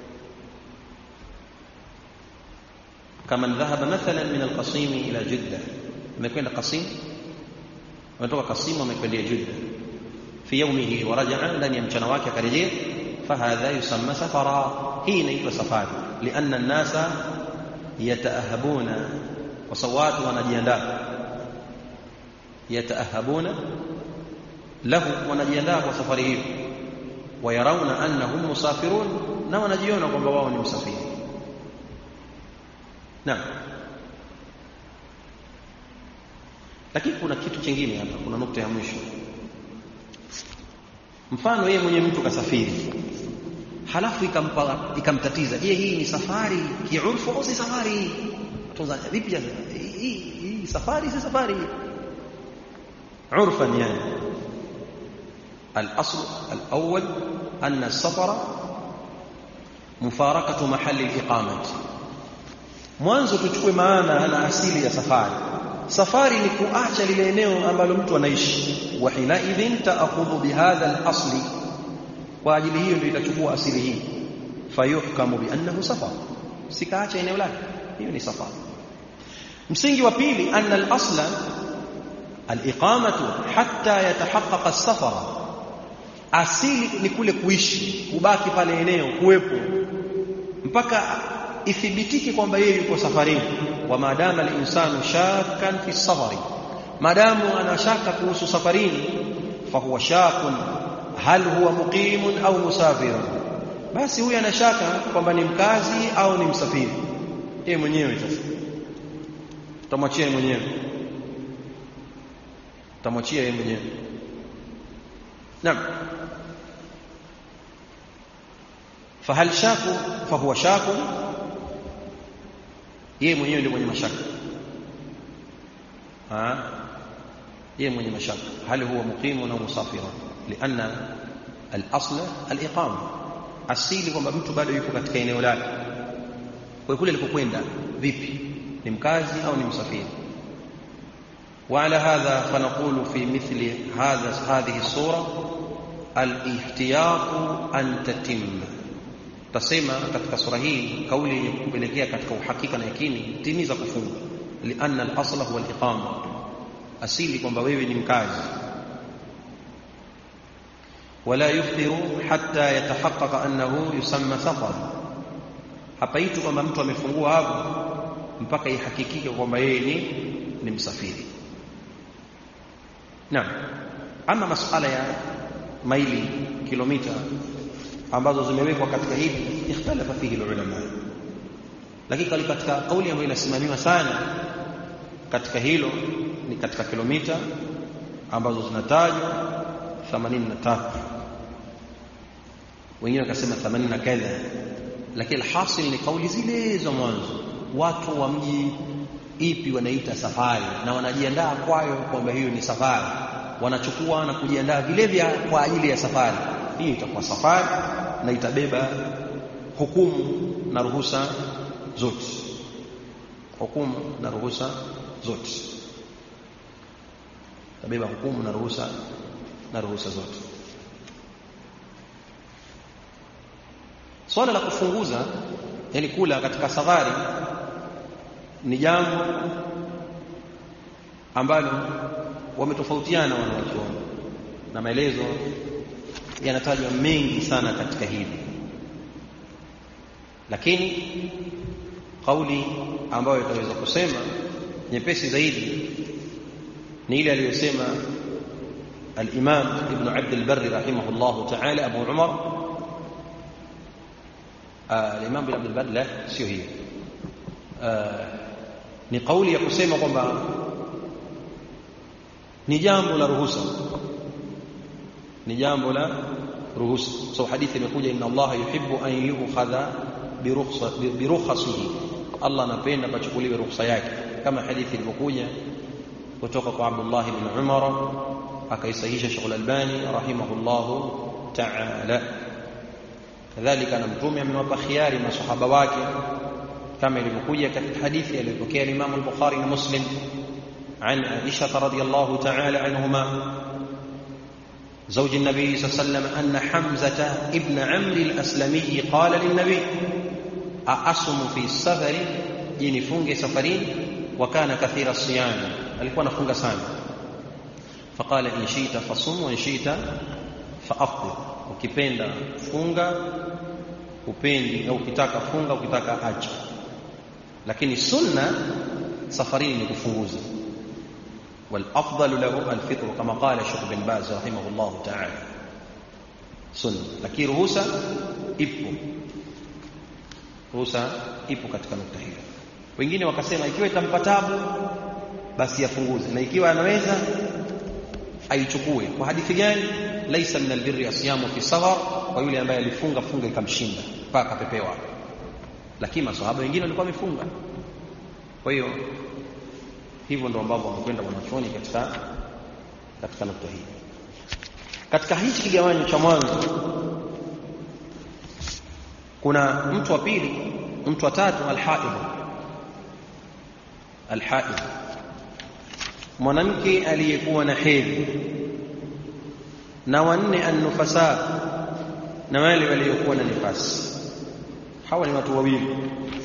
Kama dhahaba mathalan min al-Qasim ila Jeddah, amekwenda Qasim, ametoka Qasim amekwenda Jeddah fi yawmihi wa raja'a, ndani ya mchana wake akarejea. Fahadha yusamma safara, hii inaitwa safari. Lianna an-nasa yataahabuna, kwa sababu watu wanajiandaa, yataahabuna lahu, wanajiandaa kwa safari hiyo. Wayarawna annahum musafirun, na wanajiona kwamba wao ni msafiri. Naam. Lakini kuna kitu kingine hapa, kuna nukta ya mwisho. Mfano yeye mwenye mtu kasafiri, halafu ikamtatiza, je, hii ni safari kiurfu au si safari? Tunza vipi jaza? Hii safari si safari urfan yani, الأصل الأول أن السفر مفارقة محل الإقامة. mwanzo tuchukue maana na asili ya safari. Safari ni kuacha lile eneo ambalo mtu anaishi. Wa hina idhin ta'khudhu bihadha al-asli, kwa ajili hiyo ndio itachukua asili hii. Fayuhkamu bi annahu safar, sikaacha eneo lake, hiyo ni safari. Msingi wa pili, anna al-asla al-iqamatu hatta yatahaqqaqa as-safara, asili ni kule kuishi, kubaki pale eneo, kuwepo mpaka ithibitike kwamba yeye yuko safarini. Wa maadama al-insanu shakkan fi safari, madamu anashaka kuhusu safarini, fa huwa shakun hal huwa muqimun au musafirun, basi huyu anashaka kwamba ni mkazi au ni msafiri. Yeye mwenyewe sasa tutamwachia mwenyewe, tutamwachia yeye mwenyewe. Naam, fahal shaku fahuwa shaku, yeye mwenyewe ndio mwenye mashaka. yeye mwenye mashaka, hal huwa muqimun au musafirun, lianna al-asl al-iqama, asili kwamba mtu bado yuko katika eneo lake. Kwa kule alipokwenda vipi, ni mkazi au ni msafiri. وعلى هذا فنقول في مثل هذه الصورة الاحتياط أن تتم. تصيما katika sura hii kauli kupelekea katika uhakika na yakini, timiza kufunga. Lianna al-asl huwa al-iqama, asili kwamba wewe ni mkazi. wala yufdiru hatta yatahaqqaqa annahu yusamma safar, hapaitu kwamba mtu amefungua hapo mpaka ihakikike kwamba yeye ni msafiri. Naam, ama masuala ya maili, kilomita ambazo zimewekwa katika hili, ikhtalafa fihi ulama, lakini katika kauli ambayo inasimamiwa sana katika hilo ni katika kilomita ambazo zinatajwa 83, wengine wakasema 80 na kadha, lakini alhasil ni kauli zile za mwanzo. Watu wa mji ipi wanaita safari na wanajiandaa kwayo kwamba hiyo ni safari, wanachukua na kujiandaa vile vya kwa ajili ya safari. Hii itakuwa safari na itabeba hukumu na ruhusa zote, hukumu na ruhusa zote, itabeba hukumu na ruhusa zote. Swala la kufunguza, yani kula katika safari, ni jambo ambalo wametofautiana wanawachuoni, na maelezo yanatajwa mengi sana katika hili, lakini kauli ambayo itaweza kusema nyepesi zaidi ni ile aliyosema al-Imam Ibn Abd al-Barr rahimahullah ta'ala, Abu Umar. al-Imam Ibn Abd al-Barr, la sio hiyo, ni kauli ya kusema kwamba ni jambo la ruhusa, ni jambo la ruhusa. So hadithi imekuja, inna Allah yuhibbu an yu'khadha bi rukhsatihi, Allah anapenda pachukuliwe ruhusa yake, kama hadithi ilivyokuja kutoka kwa Abdullah ibn Umar, akaisahisha Sheikh al-Albani rahimahullah ta'ala. Kadhalika na Mtume amewapa khiari masahaba wake, kama ilivyokuja katika hadithi aliyopokea Imam al-Bukhari na Muslim عن عائشة رضي الله تعالى عنهما زوج النبي صلى الله عليه وسلم أن حمزة ابن عمرو الأسلمي قال للنبي أأصم في السفر، جيني فunge سفرين، وكان كثير الصيام، alikuwa anafunga sana. فقال إن شئت فصم وإن شئت فأفطر، ukipenda funga, upendi au ukitaka funga, ukitaka acha, lakini sunna safarini ni kufunguza. والافضل له الفطر كما قال الشيخ بن باز رحمه الله تعالى، sunna. Lakini ruhusa ipo katika nukta hiyo. Wengine wakasema ikiwa itampa tabu basi afunguze, na ikiwa anaweza aichukue. Kwa hadithi gani? Laisa min albirri asyamu fi safar, kwa yule ambaye alifunga funga ikamshinda mpaka akapepewa. Lakini maswahaba wengine walikuwa wamefunga. Kwa hiyo hivyo ndio ambavyo wamekwenda wanachuoni katika nukta hii. Katika hichi kigawanyo cha mwanzo kuna mtu wa pili, mtu wa tatu, alhaid, mwanamke aliyekuwa na hedhi, na wanne an-nufasa, na wale waliokuwa na nifasi. Hawa ni watu wawili,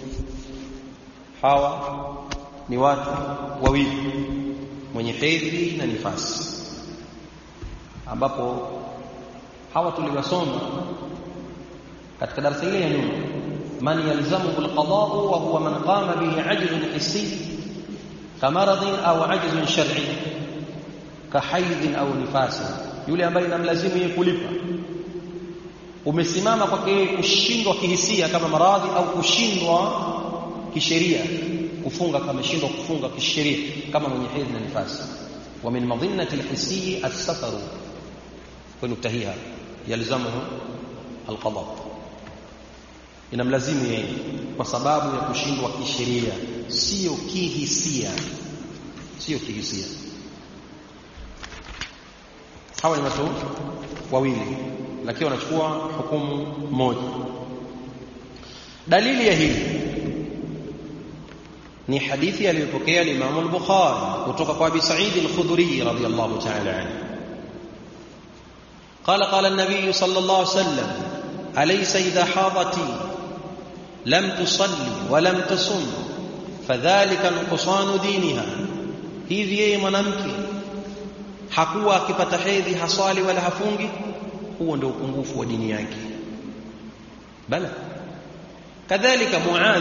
mwenye hedhi na nifasi, ambapo hawa tuliwasoma katika darasa ile ya nyuma. Man yalzamuhu alqada'u wa huwa man qama bihi 'ajzun hissi kamaradhin au 'ajzun shar'i kahaidhin au nifasi, yule ambaye inamlazimu yeye kulipa. Umesimama kwake kushindwa kihisia kama maradhi, au kushindwa kisheria kufunga, kama shindwa kufunga kisheria kama mwenye hedhi na nifasi. Wa min madhinnati alhissi as-safaru, kwa nukta hii yalzamuhu alqada, inamlazimu yeye kwa sababu ya kushindwa kisheria, sio kihisia. Hawa ni watu wawili lakini wanachukua hukumu moja. Dalili ya hili ni hadithi aliyopokea Imam al-Bukhari kutoka kwa Abi Sa'id al-Khudri radhiyallahu ta'ala anhu. قال النبي صلى الله عليه وسلم: أليس إذا حاضت لم تصلي ولم تصم فذلك نقصان دينها. hivi yeye mwanamke hakuwa akipata hedhi haswali wala hafungi, huo ndio upungufu wa dini yake. bala kadhalika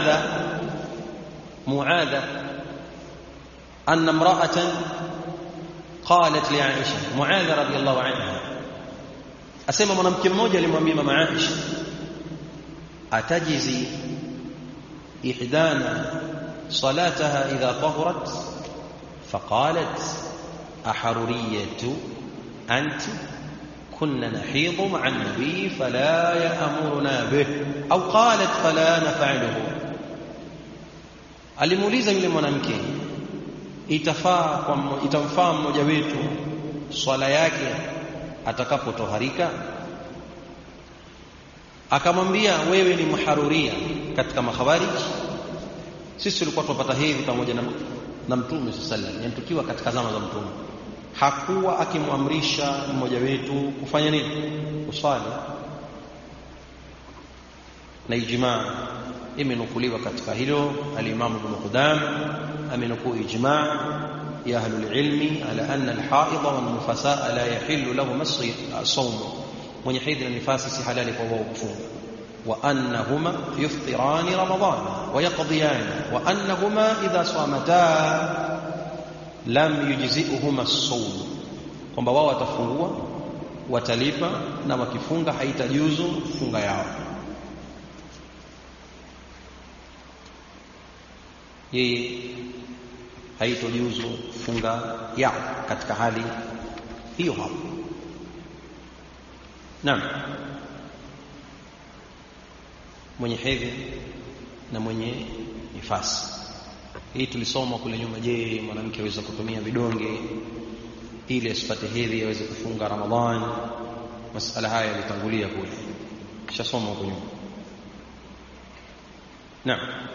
muadha anna imra'atan qalat li Aisha, Muadha radhiyallahu anha asema mwanamke mmoja alimwambia mama Aisha, atajizi ihdana salataha idha tahurat, faqalat aharuriyatu anti kunna nahidu ma'a an-nabi fala ya'muruna bih, au qalat fala naf'aluhu. Alimuuliza yule mwanamke, itamfaa mmoja wetu swala yake atakapotoharika? Akamwambia, wewe ni muharuria katika makhawarij, sisi tulikuwa tupata hedhi pamoja na Mtume sallallahu alaihi wasallam, tukiwa katika zama za Mtume. Hakuwa akimwamrisha mmoja wetu kufanya nini? Kusali. Na ijmaa imenukuliwa katika hilo. Al-Imam Ibn Qudama amenukuu ijmaa ya ahlul ilmi ala anna al-haidha wan-nufasaa la yahillu lahum as-sawm, mwenye hedhi na nifasi si halali kwa wao kufunga. Wa annahuma yuftirani ramadana wa yaqdiyani wa annahuma idha samata lam yujzi'uhuma as-sawm, kwamba wao watafungua, watalipa, na wakifunga haitajuzu funga yao. Yeye haitojuzu funga yao katika hali hiyo hapo. Naam, mwenye hedhi na mwenye nifasi, hii tulisoma kule nyuma. Je, mwanamke aweza kutumia vidonge ili asipate hedhi aweze kufunga Ramadhani? Masala haya yalitangulia kule, kishasoma huko nyuma. Naam.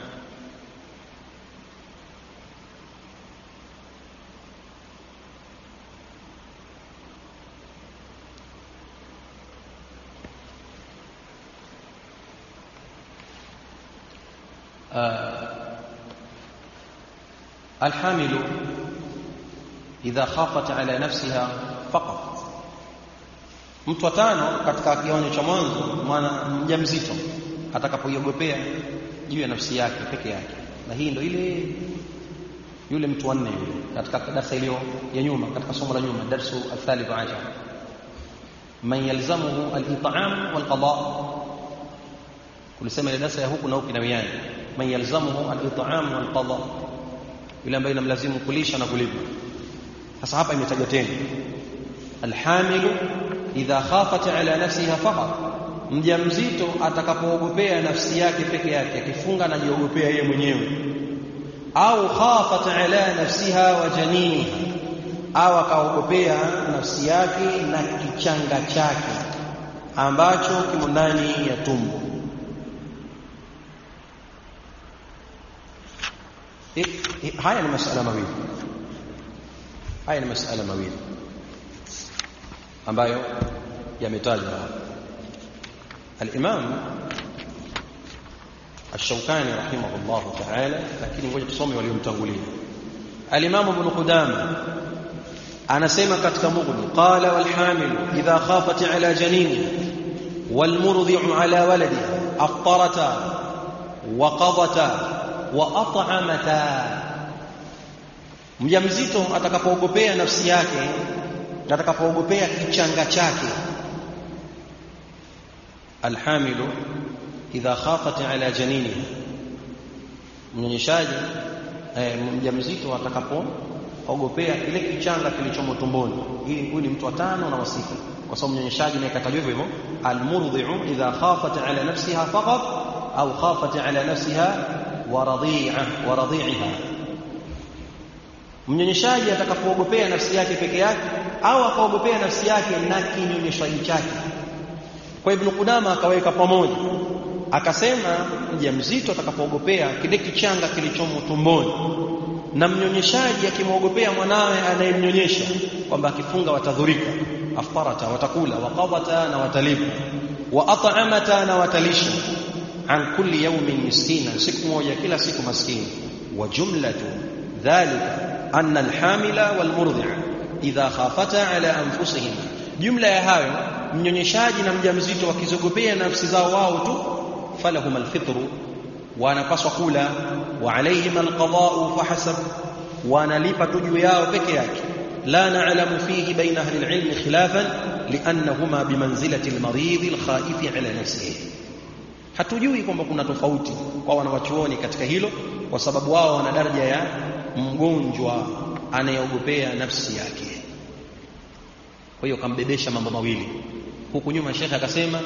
الحامل إذا خافت على نفسها فقط. mtu wa tano katika kiwango cha mwanzo, mwana mjamzito atakapoiogopea juu ya nafsi yake peke yake, na hii ndio yule mtu wa nne katika darasa ile ya nyuma, katika somo la nyuma, darsu al-thalith ashar, man yalzamuhu al-it'am wal-qada. kulisema ile darasa ya huku na huku na wiani, man yalzamuhu al-it'am wal-qada, yule ambaye inamlazimu kulisha na kulipa. Sasa hapa imetajwa tena alhamilu idha khafat ala nafsiha faqat, mjamzito atakapoogopea nafsi yake peke yake, akifunga na jiogopea yeye mwenyewe, au khafat ala nafsiha wa janiniha, au akaogopea nafsi yake na kichanga chake ambacho kimo ndani ya tumbo. Haya ni masala mawili ambayo yametajwa al-Imam Ash-Shawkani rahimahullah ta'ala, lakini ngoja tusome waliomtangulia. Al-Imam Ibn Qudama anasema katika Mughni, qala wal hamil idha khafat ala janini wal murdi'u ala waladiha aftarata wa qadata wa at'amata. Mjamzito atakapoogopea nafsi yake, atakapoogopea kichanga chake, alhamilu idha khafat ala janiniha, mnyonyeshaji mjamzito atakapoogopea ile kichanga kilichomo tumboni. Huyu ni mtu wa tano na wasika, kwa sababu mnyonyeshaji naye katajwa hivyo. Almurdhi'u idha khafat ala nafsiha faqat au khafat ala nafsiha wa radhi'iha. Mnyonyeshaji atakapoogopea nafsi yake peke yake au akaogopea nafsi yake na kinyonyeshaji chake. Kwa Ibn Qudama akaweka pamoja, akasema mjamzito atakapoogopea kile kichanga kilichomo tumboni, na mnyonyeshaji akimwogopea mwanawe anayemnyonyesha kwamba akifunga watadhurika, aftarata watakula, wa qadata na watalipa, wa at'amata na watalisha, an kulli yawmin miskina, siku moja kila siku maskini. Wa jumlatu dhalika anna alhamila walmurdi'a idha khafata ala anfusihima, jumla ya hayo mnyonyeshaji na mjamzito wakizogopea nafsi zao wao tu, falahum alfitru, wanapaswa kula, wa alayhim alqada'u fahasab, wanalipa tu juu yao peke yake. La na'lamu fihi baina ahli alilm khilafan li'annahuma bimanzilati almarid alkhaif ala nafsihi. Hatujui kwamba kuna tofauti kwa wanawachuoni katika hilo, kwa sababu wao wana daraja ya mgonjwa anayeogopea nafsi yake. Kwa hiyo kambebesha mambo mawili. Huku nyuma Sheikh akasema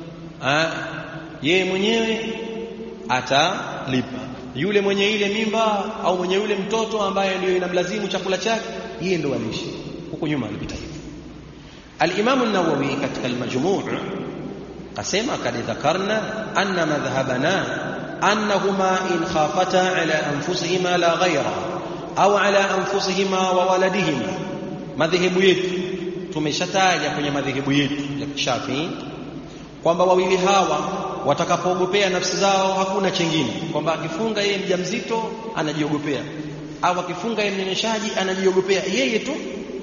yeye mwenyewe atalipa, yule mwenye ile mimba au mwenye yule mtoto ambaye ndio inamlazimu chakula chake, yeye ndio alishi. Huku nyuma alipita hivyo. Al-Imam an-Nawawi katika al-Majmu' akasema kad dhakarna anna madhhabana annahuma in khafata ala anfusihima la ghayra au ala anfusihima wa waladihima. Madhehebu yetu tumeshataja kwenye madhehebu yetu ya Shafi'i kwamba wawili hawa watakapoogopea nafsi zao hakuna chengine, kwamba akifunga yeye mjamzito anajiogopea, au akifunga yeye mnyonyeshaji anajiogopea yeye tu,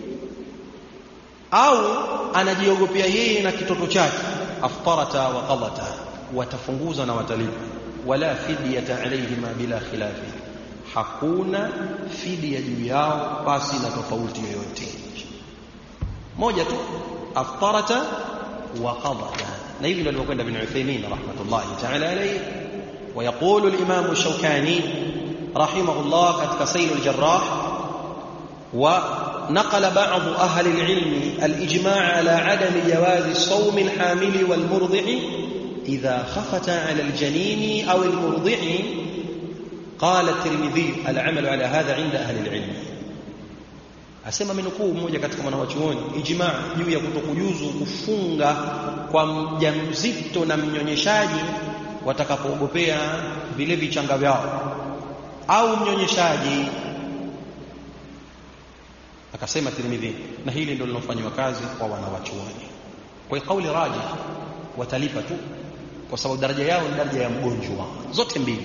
au anajiogopea yeye na kitoto chake, aftarata wa qadata, watafunguza na watalipa. Wala fidyata alayhima bila khilafi, hakuna fidia juu yao basi na tofauti yoyote, moja tu, aftarata wa qadata. Na hivi ndio alivyokwenda Ibn Uthaymeen rahmatullahi ta'ala alayhi. ويقول الإمام الشوكاني رحمه الله katika سيل الجراح, ونقل بعض أهل العلم الإجماع على عدم جواز صوم الحامل والمرضع إذا خفت على الجنين أو المرضع. قال الترمذي العمل على هذا عند أهل العلم. Asema menukuu mmoja katika wanawachuoni ijmaa juu ya kutokujuzu kufunga kwa mjamzito na mnyonyeshaji watakapoogopea vile vichanga vyao au mnyonyeshaji. Akasema Tirmidhi, na hili ndio linalofanywa kazi kwa wanawachuoni. Kwa hiyo kauli rajih, watalipa tu, kwa sababu daraja yao ni daraja ya mgonjwa zote mbili.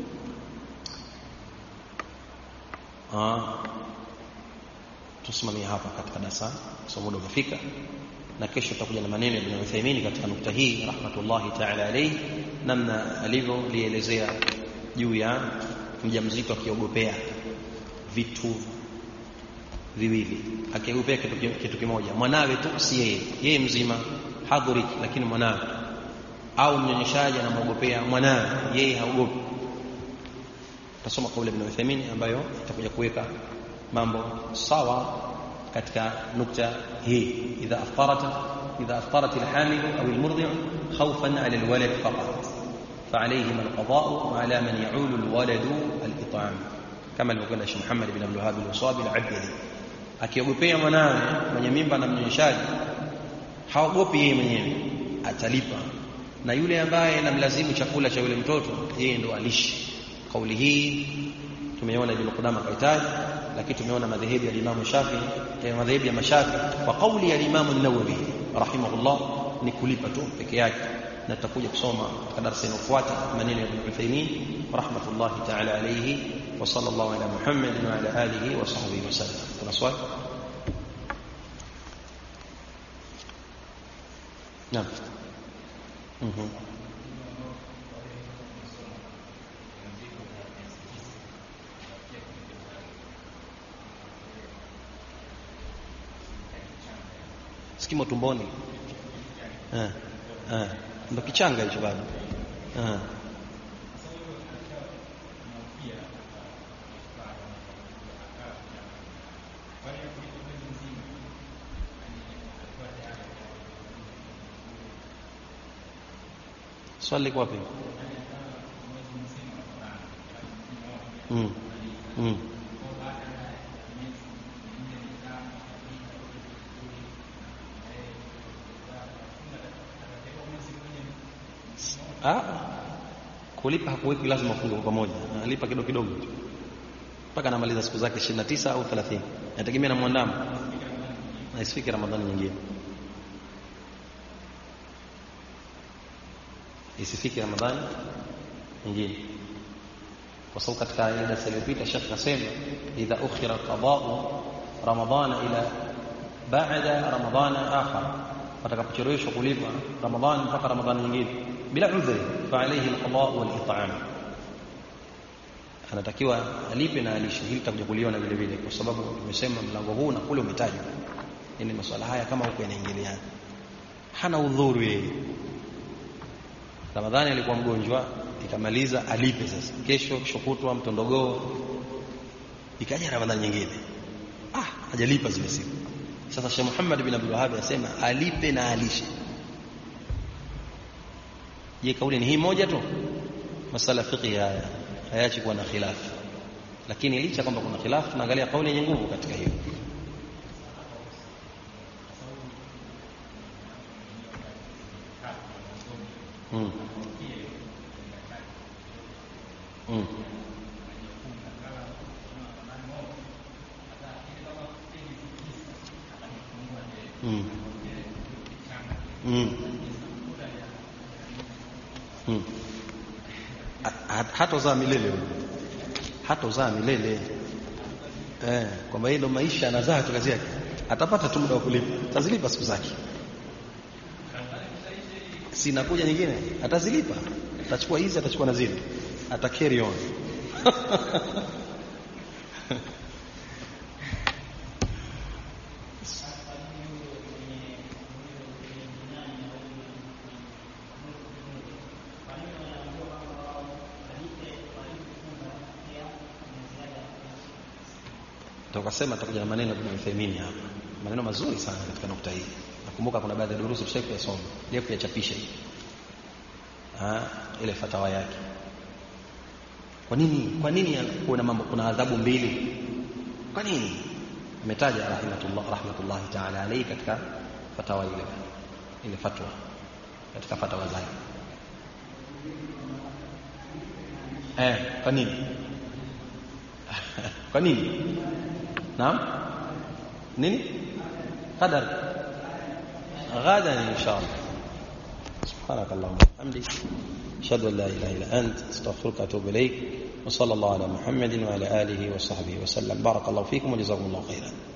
Tusimamia hapa katika darasa, kwa muda umefika, na kesho tutakuja na maneno ya Ibn Uthaymeen katika nukta hii rahmatullahi ta'ala alayhi, namna alivyolielezea juu ya mjamzito akiogopea vitu viwili, akiogopea kitu kimoja, mwanawe tu, si yeye mzima hadhuriki, lakini mwanawe, au mnyonyeshaji anamwogopea mwanawe, yeye haogopi. Tasoma kauli ya Ibn Uthaymeen ambayo itakuja kuweka mambo sawa katika nukta hii. idha aftarat alhamil au almurdi' khawfan ala alwalad faqat فعليهما القضاء وعلى من يعول الولد الإطعام، كما لو قال الشيخ محمد بن عبد الوهاب الوصابي العبدلي akiogopea mwanawe mwenye mimba na mnyonyeshaji, haogopi yeye mwenyewe, atalipa. Na yule ambaye anamlazimu chakula cha yule mtoto, yeye ndo alishi. Kauli hii tumeona Ibn Qudama kaitaji, lakini tumeona madhehebu ya Imam Shafi'i, madhehebu ya Mashafi kwa kauli ya Imam an-Nawawi rahimahullah ni kulipa tu peke yake. Na tutakuja kusoma katika darasa inayofuata maneno ya Ibn Uthaymeen rahmatullahi ta'ala alayhi. Wa sallallahu ala Muhammad wa ala alihi wa sahbihi wasallam. Kuna swali? Naam. Sikimo tumboni. Ndo kichanga hicho bado. Swali liko wapi? Kulipa hakuweki lazima funge kwa pamoja. Analipa kidogo kidogo mpaka anamaliza siku zake 29 au 30. Inategemea na muandamo. Na isifike Ramadhani nyingine. Isifike Ramadhani nyingine. Kwa sababu katika ile darasa iliyopita Sheikh nasema idha ukhira qada'u Ramadhana ila ba'da Ramadhana akhar, atakapochereshwa kulipa Ramadhani mpaka Ramadhani nyingine bila udhri fa alayhi al-qada' wal-it'am, anatakiwa alipe na alishe. Hili tutakuja kuliona vile vile, kwa sababu tumesema mlango huu na kule umetajwa, yani masuala haya kama huko yanaingiliana. Hana udhuru yeye. Ramadhani alikuwa mgonjwa, ikamaliza alipe sasa. Kesho kishokutwa mtondogoo, ikaja Ramadhani nyingine, hajalipa zile siku. Sasa Sheikh Muhammad bin Abdul Wahhab asema alipe na alishe. Je, kauli ni hii moja tu? Masala fiqhi haya hayachi kuwa na khilaf, lakini licha kwamba kuna khilaf, tunaangalia kauli yenye nguvu katika hiyo. Hatozaa milele, hatozaa milele. Kwamba yeye ndo maisha anazaa tu kazi yake, atapata tu muda wa kulipa, atazilipa siku zake. Sinakuja nyingine atazilipa, atachukua hizi, atachukua na zile, ata carry on. Tukasema tutakuja na maneno ya Ibn Uthaymeen hapa, maneno mazuri sana katika nukta hii. Nakumbuka kuna baadhi ya durusu tushawahi kusoma, leo kuyachapisha hii ile fatawa yake. Kwa nini kuna mambo, kuna adhabu mbili? Kwa nini? Ametaja rahmatullahi ta'ala alayhi katika fatawa ile fatwa, katika fatawa zake. Kwa nini? Kwa nini? Naam, nini? Qadar ghadan inshallah. Subhanakallahumma wa bihamdika, ashhadu an la ilaha illa anta, astaghfiruka wa atubu ilayk. Wa sallallahu ala Muhammadin wa ala alihi wa sahbihi wa sallam. Barakallahu fikum wa jazakumullahu khairan.